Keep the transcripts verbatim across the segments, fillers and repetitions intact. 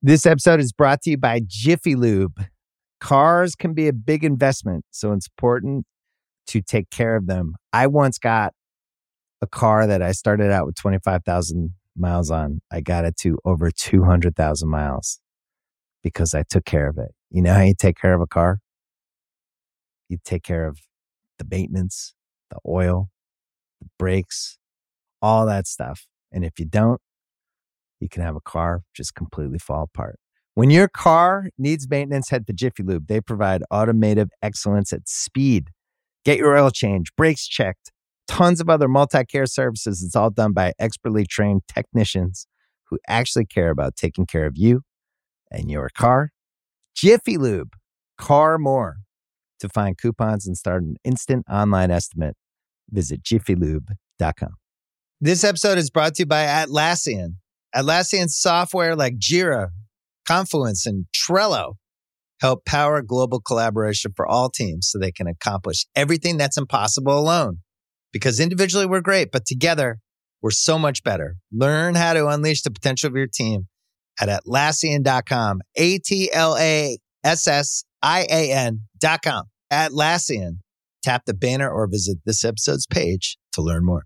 This episode is brought to you by Jiffy Lube. Cars can be a big investment, so it's important to take care of them. I once got a car that I started out with twenty-five thousand miles on. I got it to over two hundred thousand miles because I took care of it. You know how you take care of a car? You take care of the maintenance, the oil, the brakes, all that stuff. And if you don't, you can have a car just completely fall apart. When your car needs maintenance, head to Jiffy Lube. They provide automotive excellence at speed. Get your oil change, brakes checked, tons of other multi-care services. It's all done by expertly trained technicians who actually care about taking care of you and your car. Jiffy Lube, car more. To find coupons and start an instant online estimate, visit jiffy lube dot com. This episode is brought to you by Atlassian. Atlassian software like Jira, Confluence, and Trello help power global collaboration for all teams so they can accomplish everything that's impossible alone. Because individually we're great, but together we're so much better. Learn how to unleash the potential of your team at Atlassian dot com. A T L A S S I A N dot com. Atlassian. Tap the banner or visit this episode's page to learn more.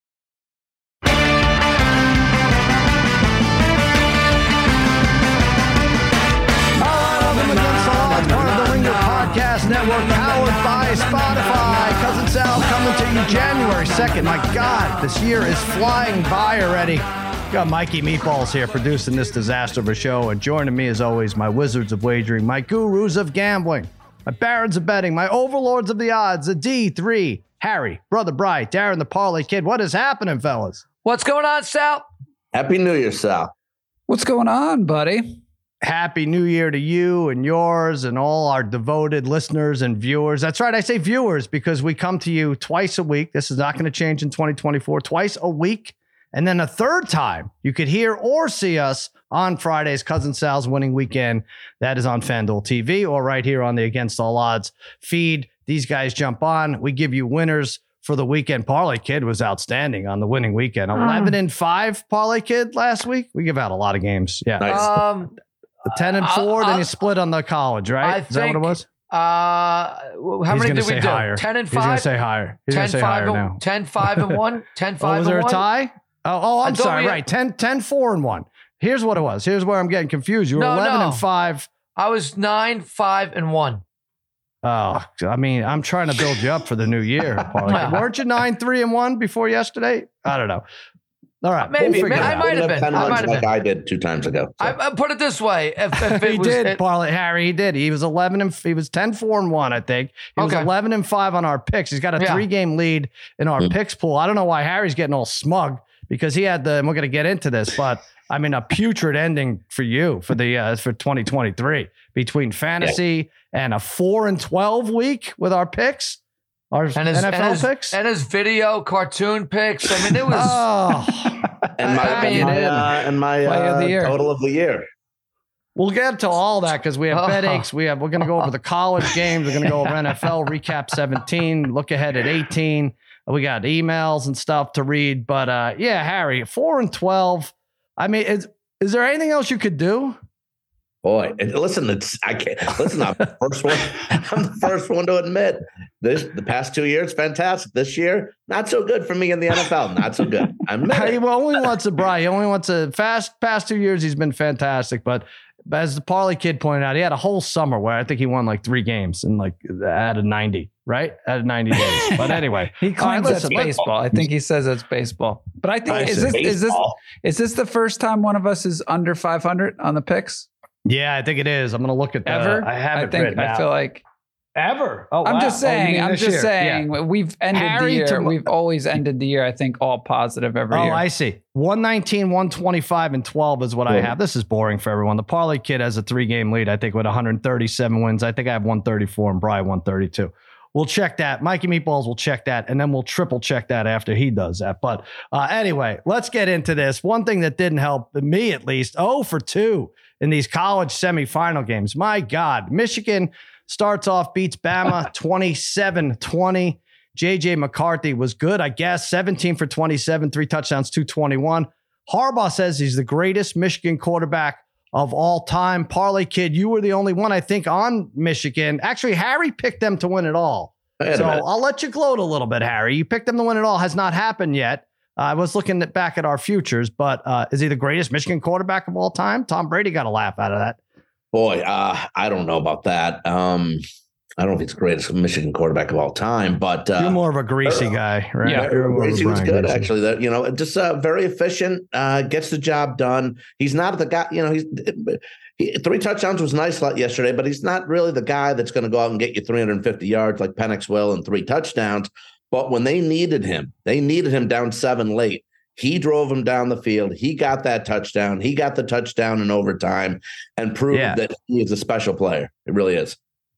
Podcast Network powered by Spotify. Cousin Sal coming to you January second. My God, this year is flying by already. Got Mikey Meatballs here producing this disaster of a show, and joining me as always, my wizards of wagering, my gurus of gambling, my barons of betting, my overlords of the odds, the D three, Harry, Brother Bright, Darren the Parlay Kid. What is happening, fellas? What's going on, Sal? Happy New Year, Sal. What's going on, buddy? Happy New Year to you and yours and all our devoted listeners and viewers. That's right. I say viewers because we come to you twice a week. This is not going to change in twenty twenty-four. Twice a week. And then a third time you could hear or see us on Friday's Cousin Sal's Winning Weekend. That is on FanDuel T V or right here on the Against All Odds feed. These guys jump on. We give you winners for the weekend. Parlay Kid was outstanding on the Winning Weekend. eleven and five Parlay Kid last week. We give out a lot of games. Yeah. Nice. Um, ten and four, I'll, then I'll, you split on the college, right? I Is that what it was? Uh, how He's many gonna did we say do? higher. ten and He's going five? to say higher. He's going ten, to say five higher and, now. ten, five and one? ten, Oh, five was there and a one? tie? Oh, oh I'm I thought sorry. we- Right. ten, ten, four and one. Here's what it was. Here's where I'm getting confused. You were No, eleven no. and five. I was nine, five, and one. Oh, I mean, I'm trying to build you up for the new year. Parlay. Weren't you nine, three, and one before yesterday? I don't know. All right. Maybe. we'll man, figure I it out. might have been. ten I runs might have like been. I did two times ago. So. I, I put it this way. If, if it He was, did, it, Parlay. Harry, he did. He was eleven and he was ten, four, and one, I think. He was Okay. eleven and five on our picks. He's got a Yeah. three game lead in our Mm. picks pool. I don't know why Harry's getting all smug because he had the, and we're going to get into this, but I mean, a putrid ending for you for the, uh, for twenty twenty-three between fantasy and a four and twelve week with our picks, our and his, N F L and his, picks. and his video cartoon picks. I mean, it was. Oh, and my, I and mean, my, uh, and my Play of uh, the year. total of the year. we'll get to all that because we have Oh. bet aches. We have, we're going to go over the college games. We're going to go over N F L recap seventeen, look ahead at eighteen. We got emails and stuff to read, but uh, yeah, Harry, four and twelve. I mean, is is there anything else you could do? Boy, and listen, it's I can't listen. I'm the first one. I'm the first one to admit this. The past two years, fantastic. This year, not so good for me in the N F L. Not so good. I'm He only wants a Bry. He only wants a fast. Past two years, he's been fantastic, but. But as the Parlay Kid pointed out, he had a whole summer where I think he won like three games and like out of ninety, right? Out of ninety days. But anyway, He claims all right, that's listen, let- baseball. I think he says that's baseball. But I think I is see. this is this Baseball. is this the first time one of us is under five hundred on the picks Yeah, I think it is. I'm going to look at the, ever? I have I it think written I out. feel like Ever. Oh, I'm wow. just Oh, you saying. mean I'm this just year. saying. Yeah. We've ended Harry the year. to- We've always ended the year. I think all positive every Oh, year. I see. one nineteen, one twenty-five, and twelve is what I have. This is boring for everyone. The Parlay Kid has a three-game lead, I think, with one hundred thirty-seven wins. I think I have one thirty-four and Brian one thirty-two. We'll check that. Mikey Meatballs will check that, and then we'll triple check that after he does that. But uh, anyway, let's get into this. One thing that didn't help me, at least, oh for two in these college semifinal games. My God, Michigan starts off, beats Bama twenty-seven twenty. J J McCarthy was good, I guess. seventeen for twenty-seven, three touchdowns, two twenty-one. Harbaugh says he's the greatest Michigan quarterback of all time. Parlay Kid, you were the only one, I think, on Michigan. Actually, Harry picked them to win it all. So I'll let you gloat a little bit, Harry. You picked them to win it all. Has not happened yet. Uh, I was looking at, back at our futures, but uh, is he the greatest Michigan quarterback of all time? Tom Brady got a laugh out of that. Boy, uh, I don't know about that. Um, I don't know if he's the greatest Michigan quarterback of all time, but uh, you're more of a greasy guy, right? Yeah, Greasy was good, Greasy. actually. That you know, just uh, very efficient, uh, gets the job done. He's not the guy. You know, he's he, three touchdowns was nice yesterday, but he's not really the guy that's going to go out and get you three hundred fifty yards like Penix will and three touchdowns. But when they needed him, they needed him down seven late. He drove him down the field. He got that touchdown. He got the touchdown in overtime and proved yeah. that he is a special player. It really is.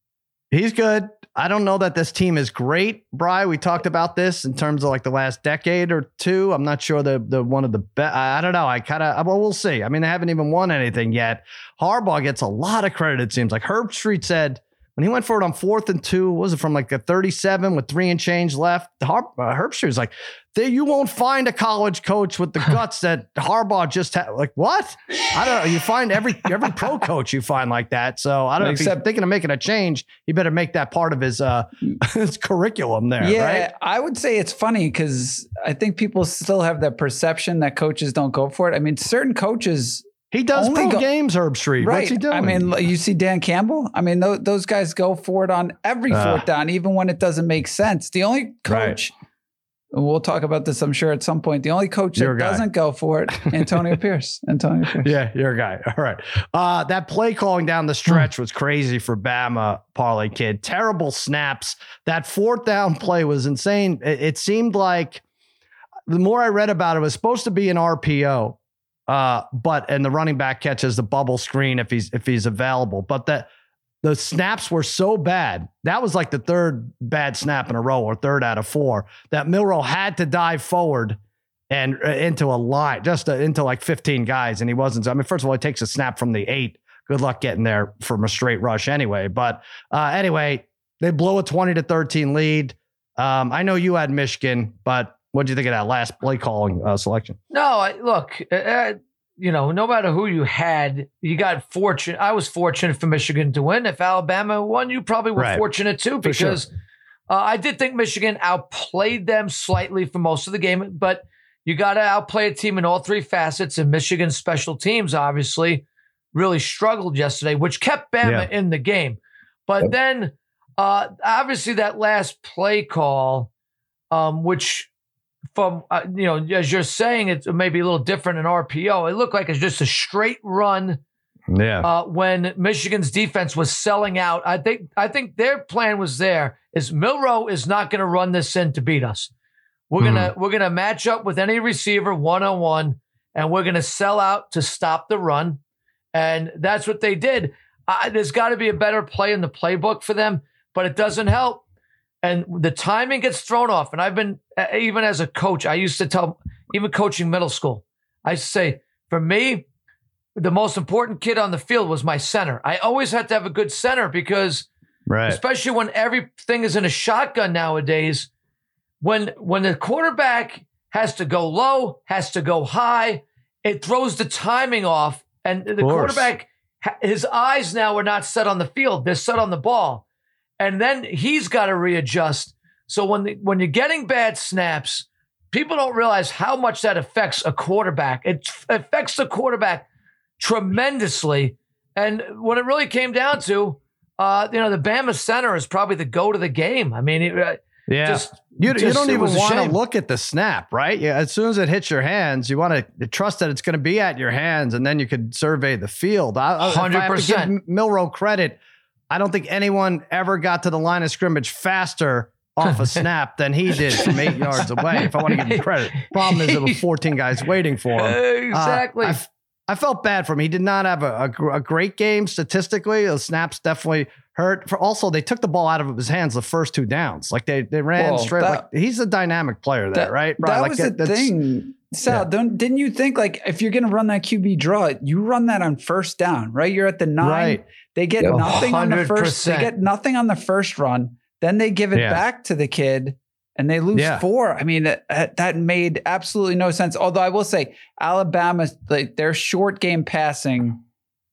He's good. I don't know that this team is great, Bri. We talked about this in terms of like the last decade or two. I'm not sure the the one of the best. I don't know. I kind of, well, we'll see. I mean, they haven't even won anything yet. Harbaugh gets a lot of credit, it seems like. Herb Street said when he went for it on fourth and two, what was it from like a thirty-seven with three and change left? Herb, uh, Herb Street was like, there, you won't find a college coach with the guts that Harbaugh just had. Like, what? I don't know. You find every every pro coach you find like that. So I don't know. Except, if he's thinking of making a change, he better make that part of his uh his curriculum there. Yeah, right? I would say it's funny because I think people still have that perception that coaches don't go for it. I mean, certain coaches. He does pro go, games, Herb Street. Right. What's he doing? I mean, you see Dan Campbell. I mean, those, those guys go for it on every uh, fourth down, even when it doesn't make sense. The only coach, right. and we'll talk about this, I'm sure, at some point, the only coach that doesn't go for it, Antonio Pierce. Antonio Pierce. Yeah, you're a guy. All right. Uh, that play calling down the stretch was crazy for Bama, Parlay Kid. Terrible snaps. That fourth down play was insane. It, it seemed like the more I read about it, it was supposed to be an R P O. Uh, but and the running back catches the bubble screen if he's if he's available. But the the snaps were so bad. That was like the third bad snap in a row, or third out of four, that Milroe had to dive forward and uh, into a line, just uh, into like fifteen guys, and he wasn't. I mean, first of all, it takes a snap from the eight. Good luck getting there from a straight rush anyway. But uh, anyway, they blow a twenty to thirteen lead. Um, I know you had Michigan, but what do you think of that last play calling uh, selection? No, I, look, uh, you know, no matter who you had, you got fortunate. I was fortunate for Michigan to win. If Alabama won, you probably were right. fortunate too, because sure. uh, I did think Michigan outplayed them slightly for most of the game. But you got to outplay a team in all three facets. And Michigan's special teams obviously really struggled yesterday, which kept Bama yeah. in the game. But yep. then uh, obviously that last play call, um, which. From, uh, you know, as you're saying, it's maybe a little different in R P O. It looked like it's just a straight run. Yeah. Uh, when Michigan's defense was selling out, I think I think their plan was there is Milroe is not going to run this in to beat us. We're mm-hmm. gonna we're gonna match up with any receiver one on one, and we're gonna sell out to stop the run, and that's what they did. Uh, there's got to be a better play in the playbook for them, but it doesn't help. And the timing gets thrown off. And I've been, even as a coach, I used to tell, even coaching middle school, I used to say, for me, the most important kid on the field was my center. I always had to have a good center because, right. especially when everything is in a shotgun nowadays, when when the quarterback has to go low, has to go high, it throws the timing off. And the quarterback, his eyes now are not set on the field. They're set on the ball. And then he's got to readjust. So when the, when you're getting bad snaps, people don't realize how much that affects a quarterback. It affects the quarterback tremendously. And when it really came down to, uh, you know, the Bama center is probably the go to the game. I mean, it, yeah, just, you, just, you don't even want to shame. look at the snap, right? Yeah, as soon as it hits your hands, you want to trust that it's going to be at your hands, and then you could survey the field. I, I, Hundred percent. Milroe credit. I don't think anyone ever got to the line of scrimmage faster off a snap than he did from eight yards away. If I want to give him credit, problem is there were fourteen guys waiting for him. Exactly. Uh, I, I felt bad for him. He did not have a, a, a great game statistically. The snaps definitely hurt. For also, they took the ball out of his hands the first two downs. Like they they ran well, straight. That, like he's a dynamic player there, that, right? That right. was like, the thing. Sal, yeah. don't didn't you think like if you're going to run that Q B draw, you run that on first down, right? You're at the nine. Right. They get yep. nothing on the first. They get nothing on the first run. Then they give it yeah. back to the kid, and they lose yeah. four. I mean, that, that made absolutely no sense. Although I will say, Alabama, like their short game passing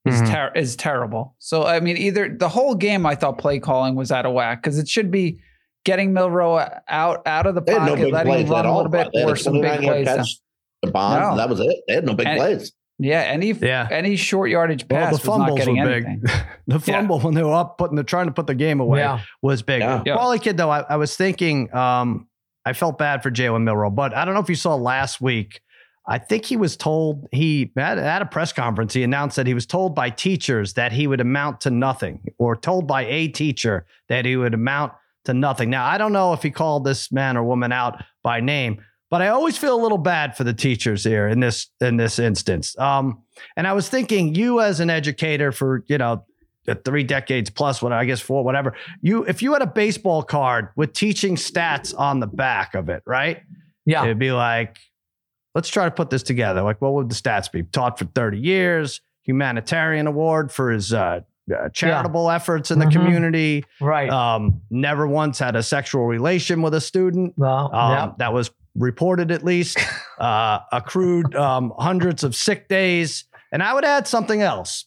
is mm-hmm. ter- is terrible. So I mean, either the whole game I thought play calling was out of whack because it should be getting Milroe out out of the pocket, no letting him run a little bit, or some big plays. The bond, no. That was it. They had no big and, plays. Yeah, any yeah. any short yardage pass well, the fumbles was not getting were anything. Big. The fumble yeah. when they were up, putting the trying to put the game away yeah. was big. Yeah. Yeah. Quality kid though, I, I was thinking, um, I felt bad for Jalen Milroe, but I don't know if you saw last week. I think he was told he at, at a press conference. He announced that he was told by teachers that he would amount to nothing, or told by a teacher that he would amount to nothing. Now I don't know if he called this man or woman out by name. But I always feel a little bad for the teachers here in this in this instance. Um, and I was thinking, you as an educator for you know three decades plus, what I guess four, whatever. You if you had a baseball card with teaching stats on the back of it, right? Yeah, it'd be like, let's try to put this together. Like, what would the stats be? Taught for thirty years, humanitarian award for his uh, uh, charitable yeah. efforts in the mm-hmm. community. Right. Um, never once had a sexual relation with a student. Well, um, yeah. that was. Reported at least, uh, accrued um, hundreds of sick days. And I would add something else.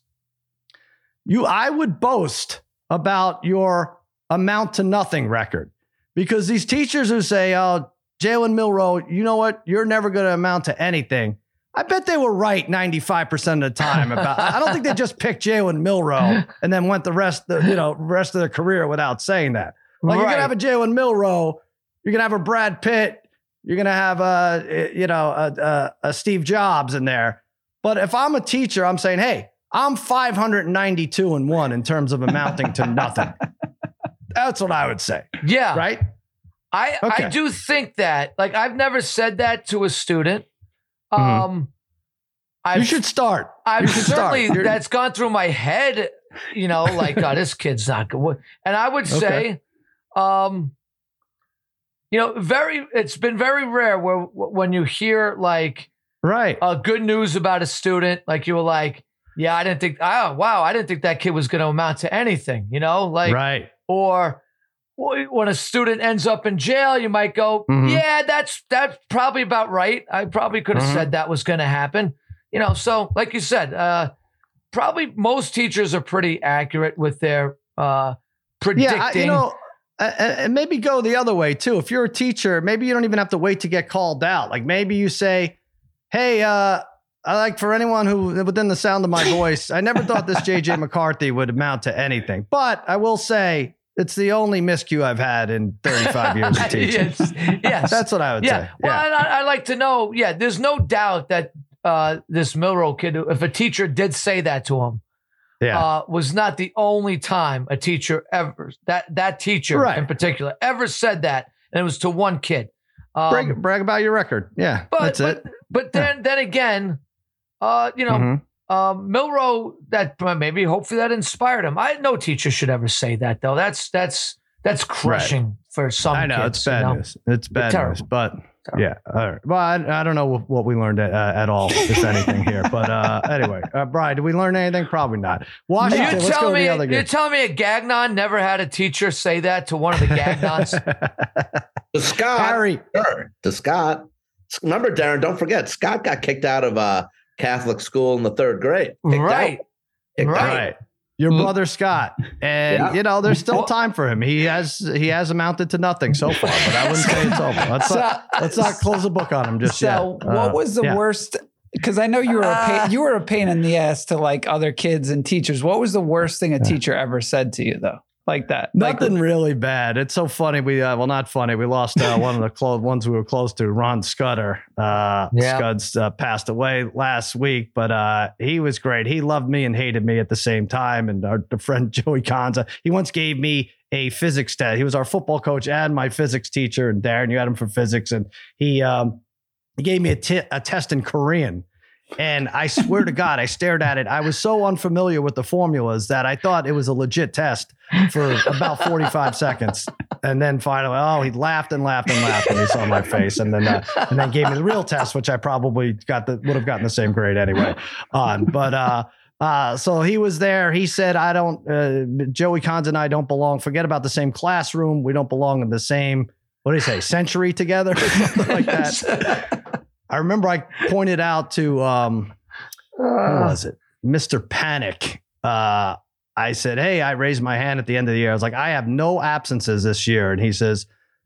You, I would boast about your amount to nothing record, because these teachers who say, oh, Jalen Milroe, you know what? You're never going to amount to anything. I bet they were right ninety-five percent of the time. About. I don't think they just picked Jalen Milroe and then went the rest, the, you know, rest of their career without saying that. Like right. You're going to have a Jalen Milroe. You're going to have a Brad Pitt. You're going to have a, you know, a, a, a Steve Jobs in there. But if I'm a teacher, I'm saying, hey, I'm five hundred ninety-two and one in terms of amounting to nothing. That's what I would say. Yeah. Right. I, okay. I do think that, like, I've never said that to a student. Mm-hmm. Um, I've, you should start. I've certainly, start. that's gone through my head, you know, like, oh, this kid's not good. And I would say, okay. um, you know, very. It's been very rare where when you hear like right uh, good news about a student, like you were like, yeah, I didn't think. Oh, wow, I didn't think that kid was going to amount to anything. You know, like right. Or when a student ends up in jail, you might go, mm-hmm. yeah, that's that's probably about right. I probably could have mm-hmm. said that was going to happen. You know, so like you said, uh, probably most teachers are pretty accurate with their uh, predicting. Yeah, I, you know. And maybe go the other way too. If you're a teacher, maybe you don't even have to wait to get called out. Like maybe you say, hey, uh, I like for anyone who within the sound of my voice, I never thought this J J McCarthy would amount to anything. But I will say it's the only miscue I've had in thirty-five years of teaching. yes, yes. That's what I would yeah. say. Well, yeah. I, I'd like to know, yeah, there's no doubt that uh, this Milroe kid, if a teacher did say that to him, Yeah. Uh, was not the only time a teacher ever, that that teacher right. in particular, ever said that. And it was to one kid. Um, brag, brag about your record. Yeah, but, that's but, it. But then yeah. then again, uh, you know, mm-hmm. um, Milroe, that maybe hopefully that inspired him. I No teacher should ever say that, though. That's that's that's crushing right. for some I know, kids. it's bad you know? news. It's bad news. But yeah. All right. Well, I, I don't know what we learned at, uh, at all, if anything here. But uh, anyway, uh, Brian, did we learn anything? Probably not. Washington, you let's go to me, the other game. You're telling me a Gagnon never had a teacher say that to one of the Gagnons? To Scott. Harry. Sure. To Scott. Remember, Darren, don't forget, Scott got kicked out of uh, Catholic school in the third grade. Kicked right. Out. Kicked right. Out. Your brother Scott, and yeah. you know there's still time for him. He has he has amounted to nothing so far, but I wouldn't say it's over. Let's so, not let's not close the book on him just so yet. So, what uh, was the yeah. worst? Because I know you were a pain, you were a pain in the ass to like other kids and teachers. What was the worst thing a teacher ever said to you though? Like that? Nothing like, really bad. It's so funny. We uh, well, not funny. We lost uh, one of the close ones we were close to, Ron Scudder. Uh, yeah. Scuds uh, passed away last week, but uh, he was great. He loved me and hated me at the same time. And our the friend Joey Conza, he once gave me a physics test. He was our football coach and my physics teacher. And Darren, you had him for physics, and he um, he gave me a, t- a test in Korean. And I swear to God, I stared at it. I was so unfamiliar with the formulas that I thought it was a legit test for about forty-five seconds. And then finally, oh, he laughed and laughed and laughed, and he saw my face, and then uh, and then gave me the real test, which I probably got the would have gotten the same grade anyway on. But uh, uh, so he was there. He said, "I don't." Uh, Joey Cons and I don't belong. Forget about the same classroom. We don't belong in the same. What do you say? Century together, or something like that. I remember I pointed out to, um, who was it? Mister Panic. Uh, I said, hey, I raised my hand at the end of the year. I was like, I have no absences this year. And he says,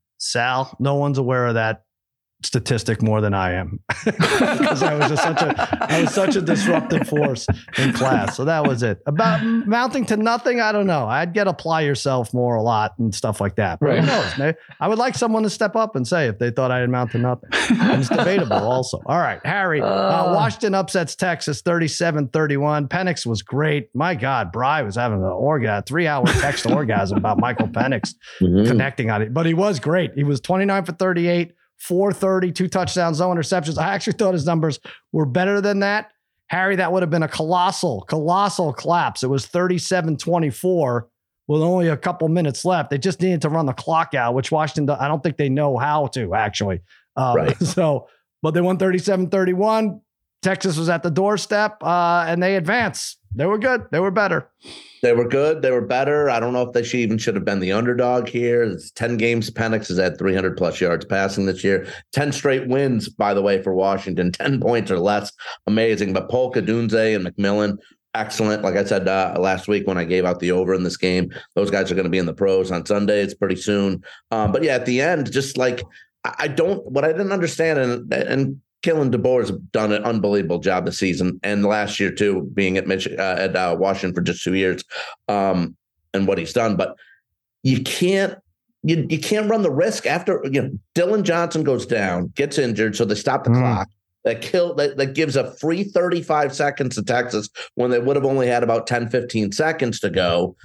Sal, no one's aware of that statistic more than I am, because I was just such a I was such a disruptive force in class. So that was it. About mounting to nothing, I don't know. I'd get apply yourself more a lot and stuff like that. But right. Who knows? Maybe I would like someone to step up and say if they thought I had amount to nothing. It's debatable also. All right, Harry. Uh, uh, Washington upsets Texas thirty-seven thirty-one. Penix was great. My God, Bry was having an orgasm, three-hour text orgasm about Michael Penix mm-hmm. connecting on it. But he was great. He was twenty-nine for thirty-eight. four thirty, two touchdowns, no interceptions. I actually thought his numbers were better than that. Harry, that would have been a colossal, colossal collapse. It was thirty-seven twenty-four with only a couple minutes left. They just needed to run the clock out, which Washington, I don't think they know how to actually. Um, right. So, but they won thirty-seven thirty-one. Texas was at the doorstep uh, and they advanced. They were good. They were better. They were good. They were better. I don't know if they should even should have been the underdog here. It's ten games. Penix is at three hundred plus yards passing this year. ten straight wins, by the way, for Washington. ten points or less. Amazing. But Polka, Dunze, and McMillan, excellent. Like I said uh, last week when I gave out the over in this game, those guys are going to be in the pros on Sunday. It's pretty soon. Um, but yeah, at the end, just like I don't, what I didn't understand, and and Kalen DeBoer has done an unbelievable job this season and last year too, being at Mich- uh, at uh, Washington for just two years, um, and what he's done. But you can't you you can't run the risk after you know Dylan Johnson goes down, gets injured, so they stop the mm. clock. That kill that, that gives a free thirty-five seconds to Texas when they would have only had about ten, fifteen seconds to go.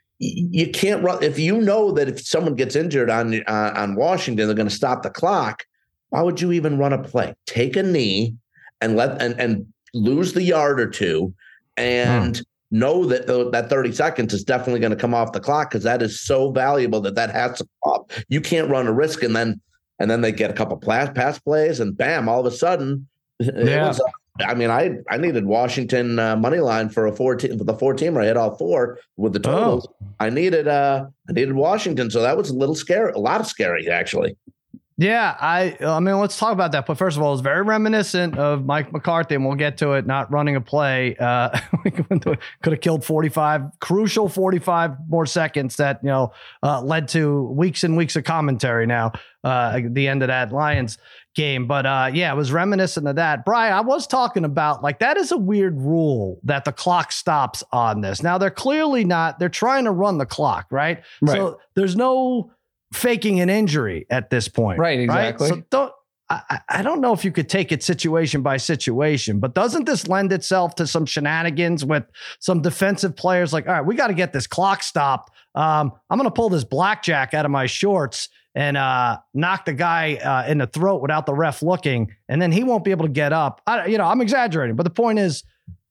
You can't run if you know that if someone gets injured on uh, on Washington, they're going to stop the clock. Why would you even run a play? Take a knee and let and, and lose the yard or two, and hmm. know that the, that thirty seconds is definitely going to come off the clock because that is so valuable that that has to come off. You can't run a risk and then and then they get a couple pass pass plays and bam, all of a sudden, yeah. it was. Uh, I mean, I I needed Washington uh, money line for a four te- for the four teamer. I hit all four with the totals. Oh. I needed uh I needed Washington, so that was a little scary, a lot of scary actually. Yeah, I I mean, let's talk about that. But first of all, it's very reminiscent of Mike McCarthy, and we'll get to it, not running a play. Uh, could have killed forty-five, crucial forty-five more seconds that, you know, uh, led to weeks and weeks of commentary now uh, at the end of that Lions game. But uh, yeah, it was reminiscent of that. Brian, I was talking about, like, that is a weird rule that the clock stops on this. Now, they're clearly not, they're trying to run the clock, right? right. So there's no faking an injury at this point. Right, exactly. Right? So don't, I, I don't know if you could take it situation by situation, but doesn't this lend itself to some shenanigans with some defensive players like, all right, we got to get this clock stopped. Um, I'm going to pull this blackjack out of my shorts and uh, knock the guy uh, in the throat without the ref looking, and then he won't be able to get up. I, you know, I'm exaggerating, but the point is,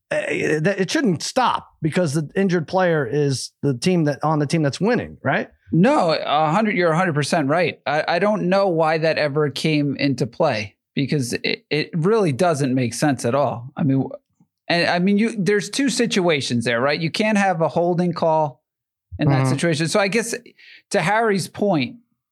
it shouldn't stop because the injured player is the team that on the team that's winning, right? No, a hundred. You're a hundred percent right. I, I don't know why that ever came into play because it, it really doesn't make sense at all. I mean, and I mean, you there's two situations there, right? You can't have a holding call in that mm-hmm. situation. So I guess to Harry's point,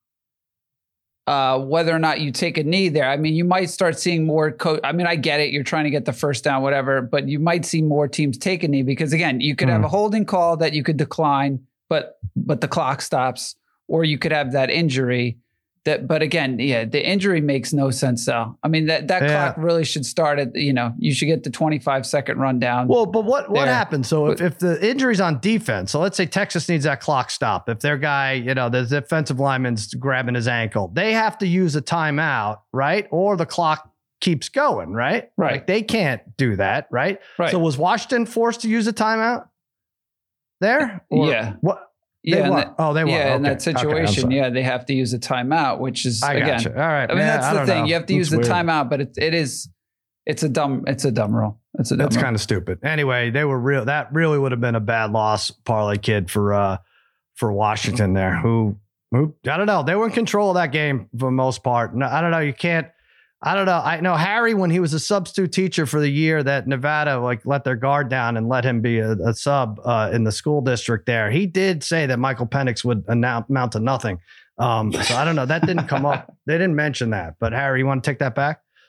uh, whether or not you take a knee there, I mean, you might start seeing more. Co- I mean, I get it. You're trying to get the first down, whatever, but you might see more teams take a knee because, again, you could mm. have a holding call that you could decline, but but the clock stops, or you could have that injury. That, but again, yeah, the injury makes no sense. So, I mean, that that yeah. clock really should start at, you know, you should get the twenty-five second rundown. Well, but what what there. happens? So if, if the injury's on defense, so let's say Texas needs that clock stop. If their guy, you know, the defensive lineman's grabbing his ankle, they have to use a timeout, right? Or the clock keeps going, right? Right. Like they can't do that, right? Right. So was Washington forced to use a timeout there? Or yeah. What? They yeah, were. That, oh, they were. Yeah, okay. in that situation, okay, yeah, they have to use a timeout, which is I again. Gotcha. All right. I mean, yeah, that's I the thing. Know. You have to That's use the weird. timeout, but it it is, it's a dumb, it's a dumb rule. It's a dumb That's rule. kind of stupid. Anyway, they were real. That really would have been a bad loss, parlay kid for uh for Washington there. Who who I don't know. They were in control of that game for the most part. No, I don't know. You can't. I don't know. I know Harry, when he was a substitute teacher for the year that Nevada like let their guard down and let him be a, a sub uh, in the school district there. He did say that Michael Penix would amount, amount to nothing. Um, so I don't know. That didn't come up. They didn't mention that. But Harry, you want to take that back?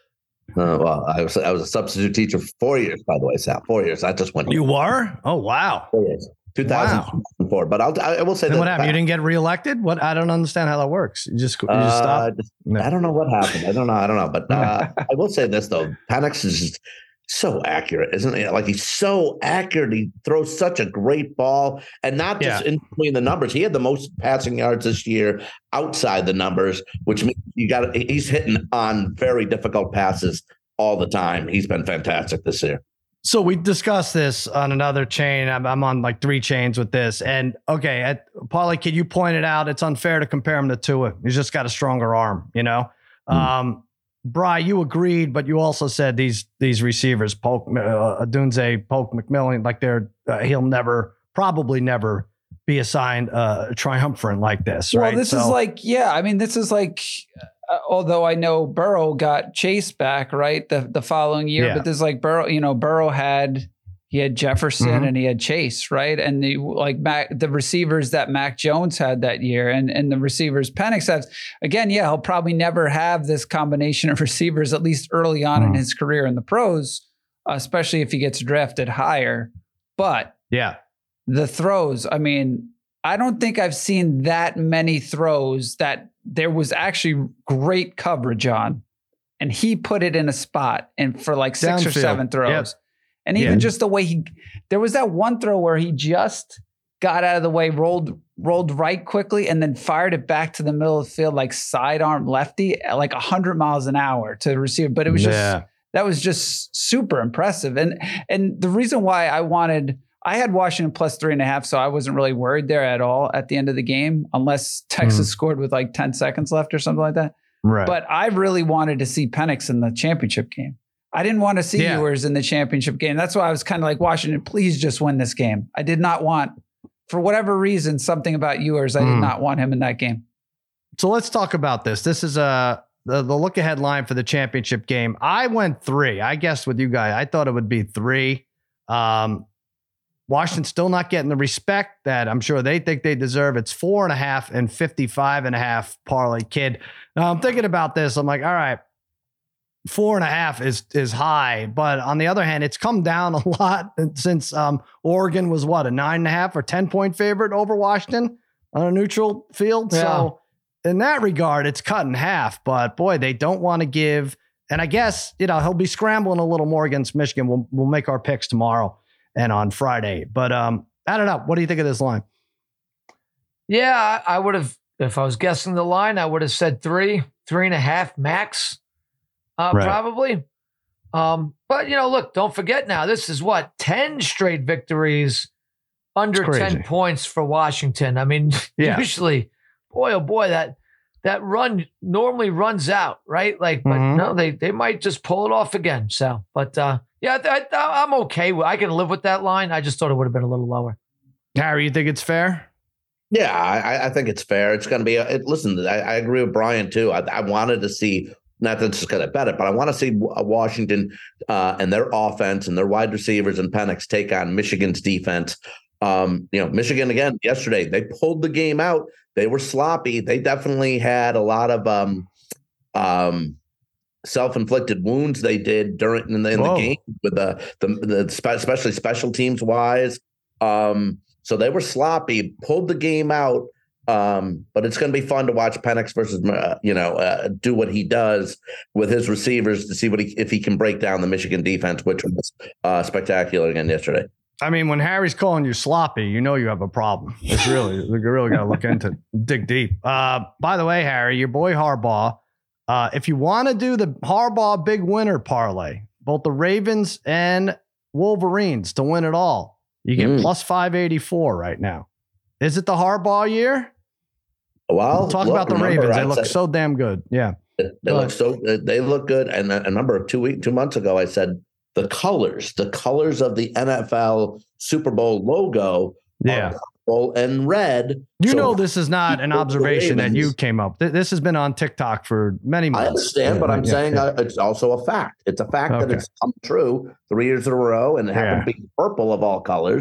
Uh, well, I was I was a substitute teacher for four years, by the way, Sal. Four years. I just went. You were? Oh, wow. Four years. two thousand four. Wow. But I'll, I will say then that. What happened? You didn't get reelected? What? I don't understand how that works. You just, you just uh, stopped? Just, no. I don't know what happened. I don't know. I don't know. But uh, I will say this, though. Penix is just so accurate, isn't he? Like, he's so accurate. He throws such a great ball, and not just yeah. in between the numbers. He had the most passing yards this year outside the numbers, which means you got he's hitting on very difficult passes all the time. He's been fantastic this year. So we discussed this on another chain. I'm, I'm on like three chains with this. And okay, at, Paulie, Kid, you pointed out it's unfair to compare him to Tua. He's just got a stronger arm, you know? Mm. Um, Bri, you agreed, but you also said these these receivers, Polk, uh, Odunze, Polk, McMillan, like they're uh, he'll never, probably never be assigned uh, a triumvirate like this, well, right? This so, is like, yeah, I mean, this is like, uh, although I know Burrow got Chase back, right, the the following year, yeah. but this is like Burrow, you know, Burrow had he had Jefferson mm-hmm. and he had Chase, right, and the like Mac, the receivers that Mac Jones had that year, and and the receivers Penix has. Again, yeah, he'll probably never have this combination of receivers, at least early on mm-hmm. in his career in the pros, uh, especially if he gets drafted higher. But yeah, the throws, I mean, I don't think I've seen that many throws that there was actually great coverage on, and he put it in a spot and for like six Downfield. or seven throws. Yep. And even yeah. just the way he, there was that one throw where he just got out of the way, rolled, rolled right quickly, and then fired it back to the middle of the field, like sidearm lefty at like a hundred miles an hour to the receiver. But it was yeah. just, that was just super impressive. And, and the reason why I wanted, I had Washington plus three and a half, so I wasn't really worried there at all at the end of the game, unless Texas mm. scored with like ten seconds left or something like that. Right. But I really wanted to see Penix in the championship game. I didn't want to see yeah. Ewers in the championship game. That's why I was kind of like, Washington, please just win this game. I did not want, for whatever reason, something about Ewers. I mm. did not want him in that game. So let's talk about this. This is a the, the look ahead line for the championship game. I went three. I guessed with you guys. I thought it would be three. Um, Washington's still not getting the respect that I'm sure they think they deserve. It's four and a half and fifty-five and a half parlay Kid. Now I'm thinking about this. I'm like, all right, four and a half is, is high, but on the other hand, it's come down a lot since um, Oregon was what, a nine and a half or ten point favorite over Washington on a neutral field. Yeah. So in that regard, it's cut in half, but boy, they don't want to give. And I guess, you know, he'll be scrambling a little more against Michigan. We'll, we'll make our picks tomorrow and on Friday. But um, I don't know. What do you think of this line? Yeah, I would have, if I was guessing the line, I would have said three, three and a half max, uh, right. probably. Um, but, you know, look, don't forget now, this is what, ten straight victories under ten points for Washington. I mean, yeah. usually, boy, oh boy, that that run normally runs out, right? Like, but mm-hmm. no, they they might just pull it off again. So, but uh, yeah, I, I, I'm okay. I can live with that line. I just thought it would have been a little lower. Harry, you think it's fair? Yeah, I, I think it's fair. It's going to be. A, it, listen, I, I agree with Brian too. I, I wanted to see. Not that it's going to bet it, but I want to see Washington uh, and their offense and their wide receivers and Penix take on Michigan's defense. Um, you know, Michigan again yesterday, they pulled the game out. They were sloppy. They definitely had a lot of um, um, self-inflicted wounds they did during in the, in the game with the, the, the especially special teams wise. Um, so they were sloppy, pulled the game out. Um, but it's going to be fun to watch Penix versus, uh, you know, uh, do what he does with his receivers to see what he, if he can break down the Michigan defense, which was uh, spectacular again yesterday. I mean, when Harry's calling you sloppy, you know you have a problem. It's really, you really got to look into, dig deep. Uh, by the way, Harry, your boy Harbaugh, uh, if you want to do the Harbaugh big winner parlay, both the Ravens and Wolverines to win it all, you get mm. plus five eighty-four right now. Is it the Harbaugh year? Well, we'll talk look, about the remember, Ravens. They look so damn good. Yeah, they, they look so. They look good. And a number of two week, two months ago, I said the colors, the colors of the N F L Super Bowl logo, yeah, are purple and red. You so know, this is not an observation that you came up. This has been on TikTok for many months. I understand, yeah, but I'm yeah, saying yeah. it's also a fact. It's a fact okay. that it's come true three years in a row, and it happened yeah. to be purple of all colors.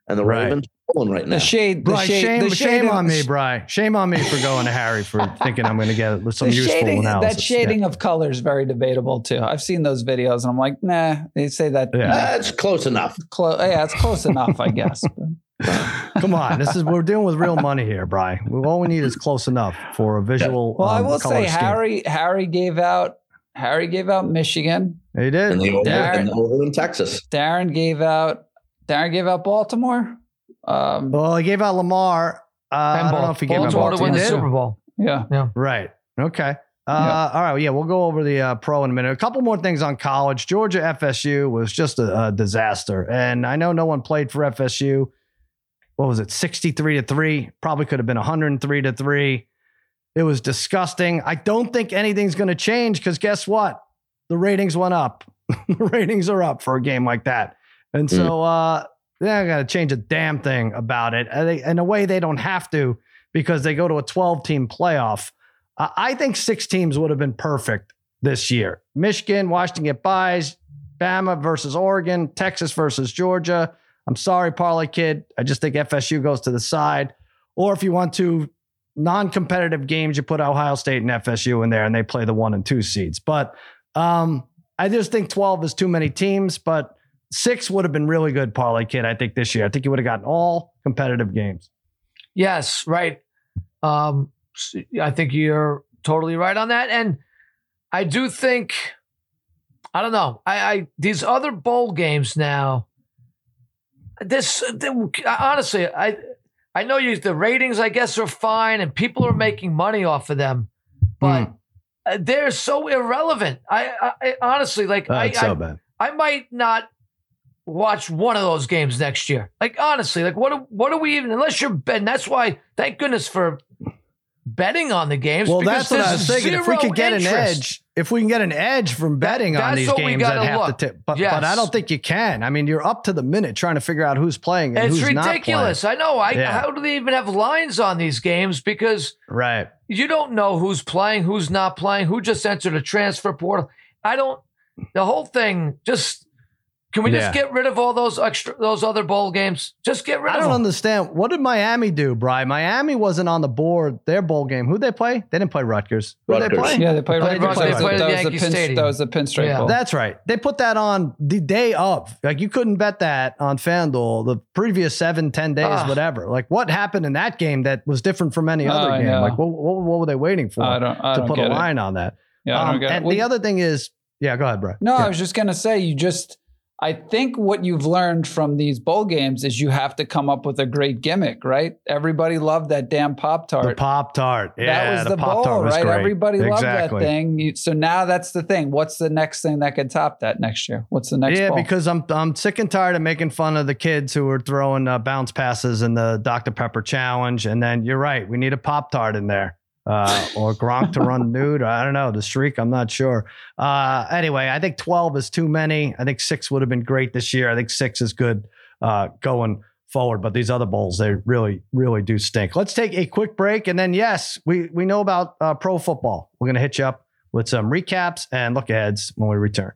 and the right. Ravens pulling right now. The shade, the Bri, shade, shame, the shame shade on of, me, Bri. Shame on me for going to Harry for thinking I'm going to get some the useful shading, analysis. That shading yeah. of color is very debatable too. I've seen those videos and I'm like, nah, they say that. Yeah. That's close enough. Close, yeah, it's close enough, I guess. Come on, this is we're dealing with real money here, Bri. All we need is close enough for a visual. Well, um, I will say scheme. Harry Harry gave out Harry gave out Michigan. He did. And the over, Darren, and the over in Texas. Darren gave out Darren gave out Baltimore. Um, well, he gave out Lamar. Uh, I don't know if he gave out Baltimore to win the Baltimore. Super Bowl. Yeah. Yeah. Right. Okay. Uh, Yeah. All right. Yeah, we'll go over the uh, pro in a minute. A couple more things on college. Georgia F S U was just a, a disaster, and I know no one played for F S U. What was it? sixty-three to three. Probably could have been one hundred three to three. It was disgusting. I don't think anything's going to change because guess what? The ratings went up. The ratings are up for a game like that, and so uh, they're going to change a damn thing about it. And they, in a way, they don't have to because they go to a twelve-team playoff. Uh, I think six teams would have been perfect this year. Michigan, Washington get buys, Bama versus Oregon, Texas versus Georgia. I'm sorry, Parlay Kid. I just think F S U goes to the side. Or if you want to, non-competitive games, you put Ohio State and F S U in there and they play the one and two seeds. But um, I just think twelve is too many teams, but six would have been really good, Parlay Kid, I think, this year. I think you would have gotten all competitive games. Yes, right. Um, I think you're totally right on that. And I do think, I don't know, I, I these other bowl games now, this, honestly, I I know you the ratings, I guess, are fine and people are making money off of them, but mm. they're so irrelevant. I, I honestly, like, oh, I, so I, bad. I might not watch one of those games next year. Like, honestly, like, what, what are we even, unless you're betting, that's why, thank goodness for betting on the games. Well, that's what I was thinking. If we could get interest. an edge, if we can get an edge from betting that, on these games, I'd have look. to tip. But, yes. but I don't think you can. I mean, you're up to the minute trying to figure out who's playing and it's who's ridiculous. not I know. I, yeah. How do they even have lines on these games? Because right. you don't know who's playing, who's not playing, who just entered a transfer portal. I don't. The whole thing just. Can we just yeah. get rid of all those extra, those other bowl games? Just get rid I of them. I don't understand. What did Miami do, Bri? Miami wasn't on the board, their bowl game. Who'd they play? They didn't play Rutgers. Who'd Rutgers. they play? Yeah, they played Rutgers. Rutgers. They played that, at was Yankee pin, Stadium. that was the pinstripe yeah. bowl. That's right. They put that on the day of. Like, you couldn't bet that on FanDuel the previous seven, ten days, uh, whatever. Like, what happened in that game that was different from any other uh, game? Like, what, what, what were they waiting for I don't, I to don't put a it. line on that? Yeah, um, I don't get and it. the We, other thing is, yeah, go ahead, Bri. No, yeah. I was just going to say, you just... I think what you've learned from these bowl games is you have to come up with a great gimmick, right? Everybody loved that damn Pop-Tart. The Pop-Tart. Yeah, that was the, the bowl, right? Great. Everybody exactly. loved that thing. You, so now that's the thing. What's the next thing that could top that next year? What's the next Yeah, bowl? because I'm I'm sick and tired of making fun of the kids who are throwing uh, bounce passes in the Doctor Pepper challenge. And then you're right. We need a Pop-Tart in there. Uh, or Gronk to run nude. I don't know. The streak, I'm not sure. Uh, anyway, I think twelve is too many. I think six would have been great this year. I think six is good uh, going forward. But these other bowls, they really, really do stink. Let's take a quick break. And then, yes, we, we know about uh, pro football. We're going to hit you up with some recaps and look aheads when we return.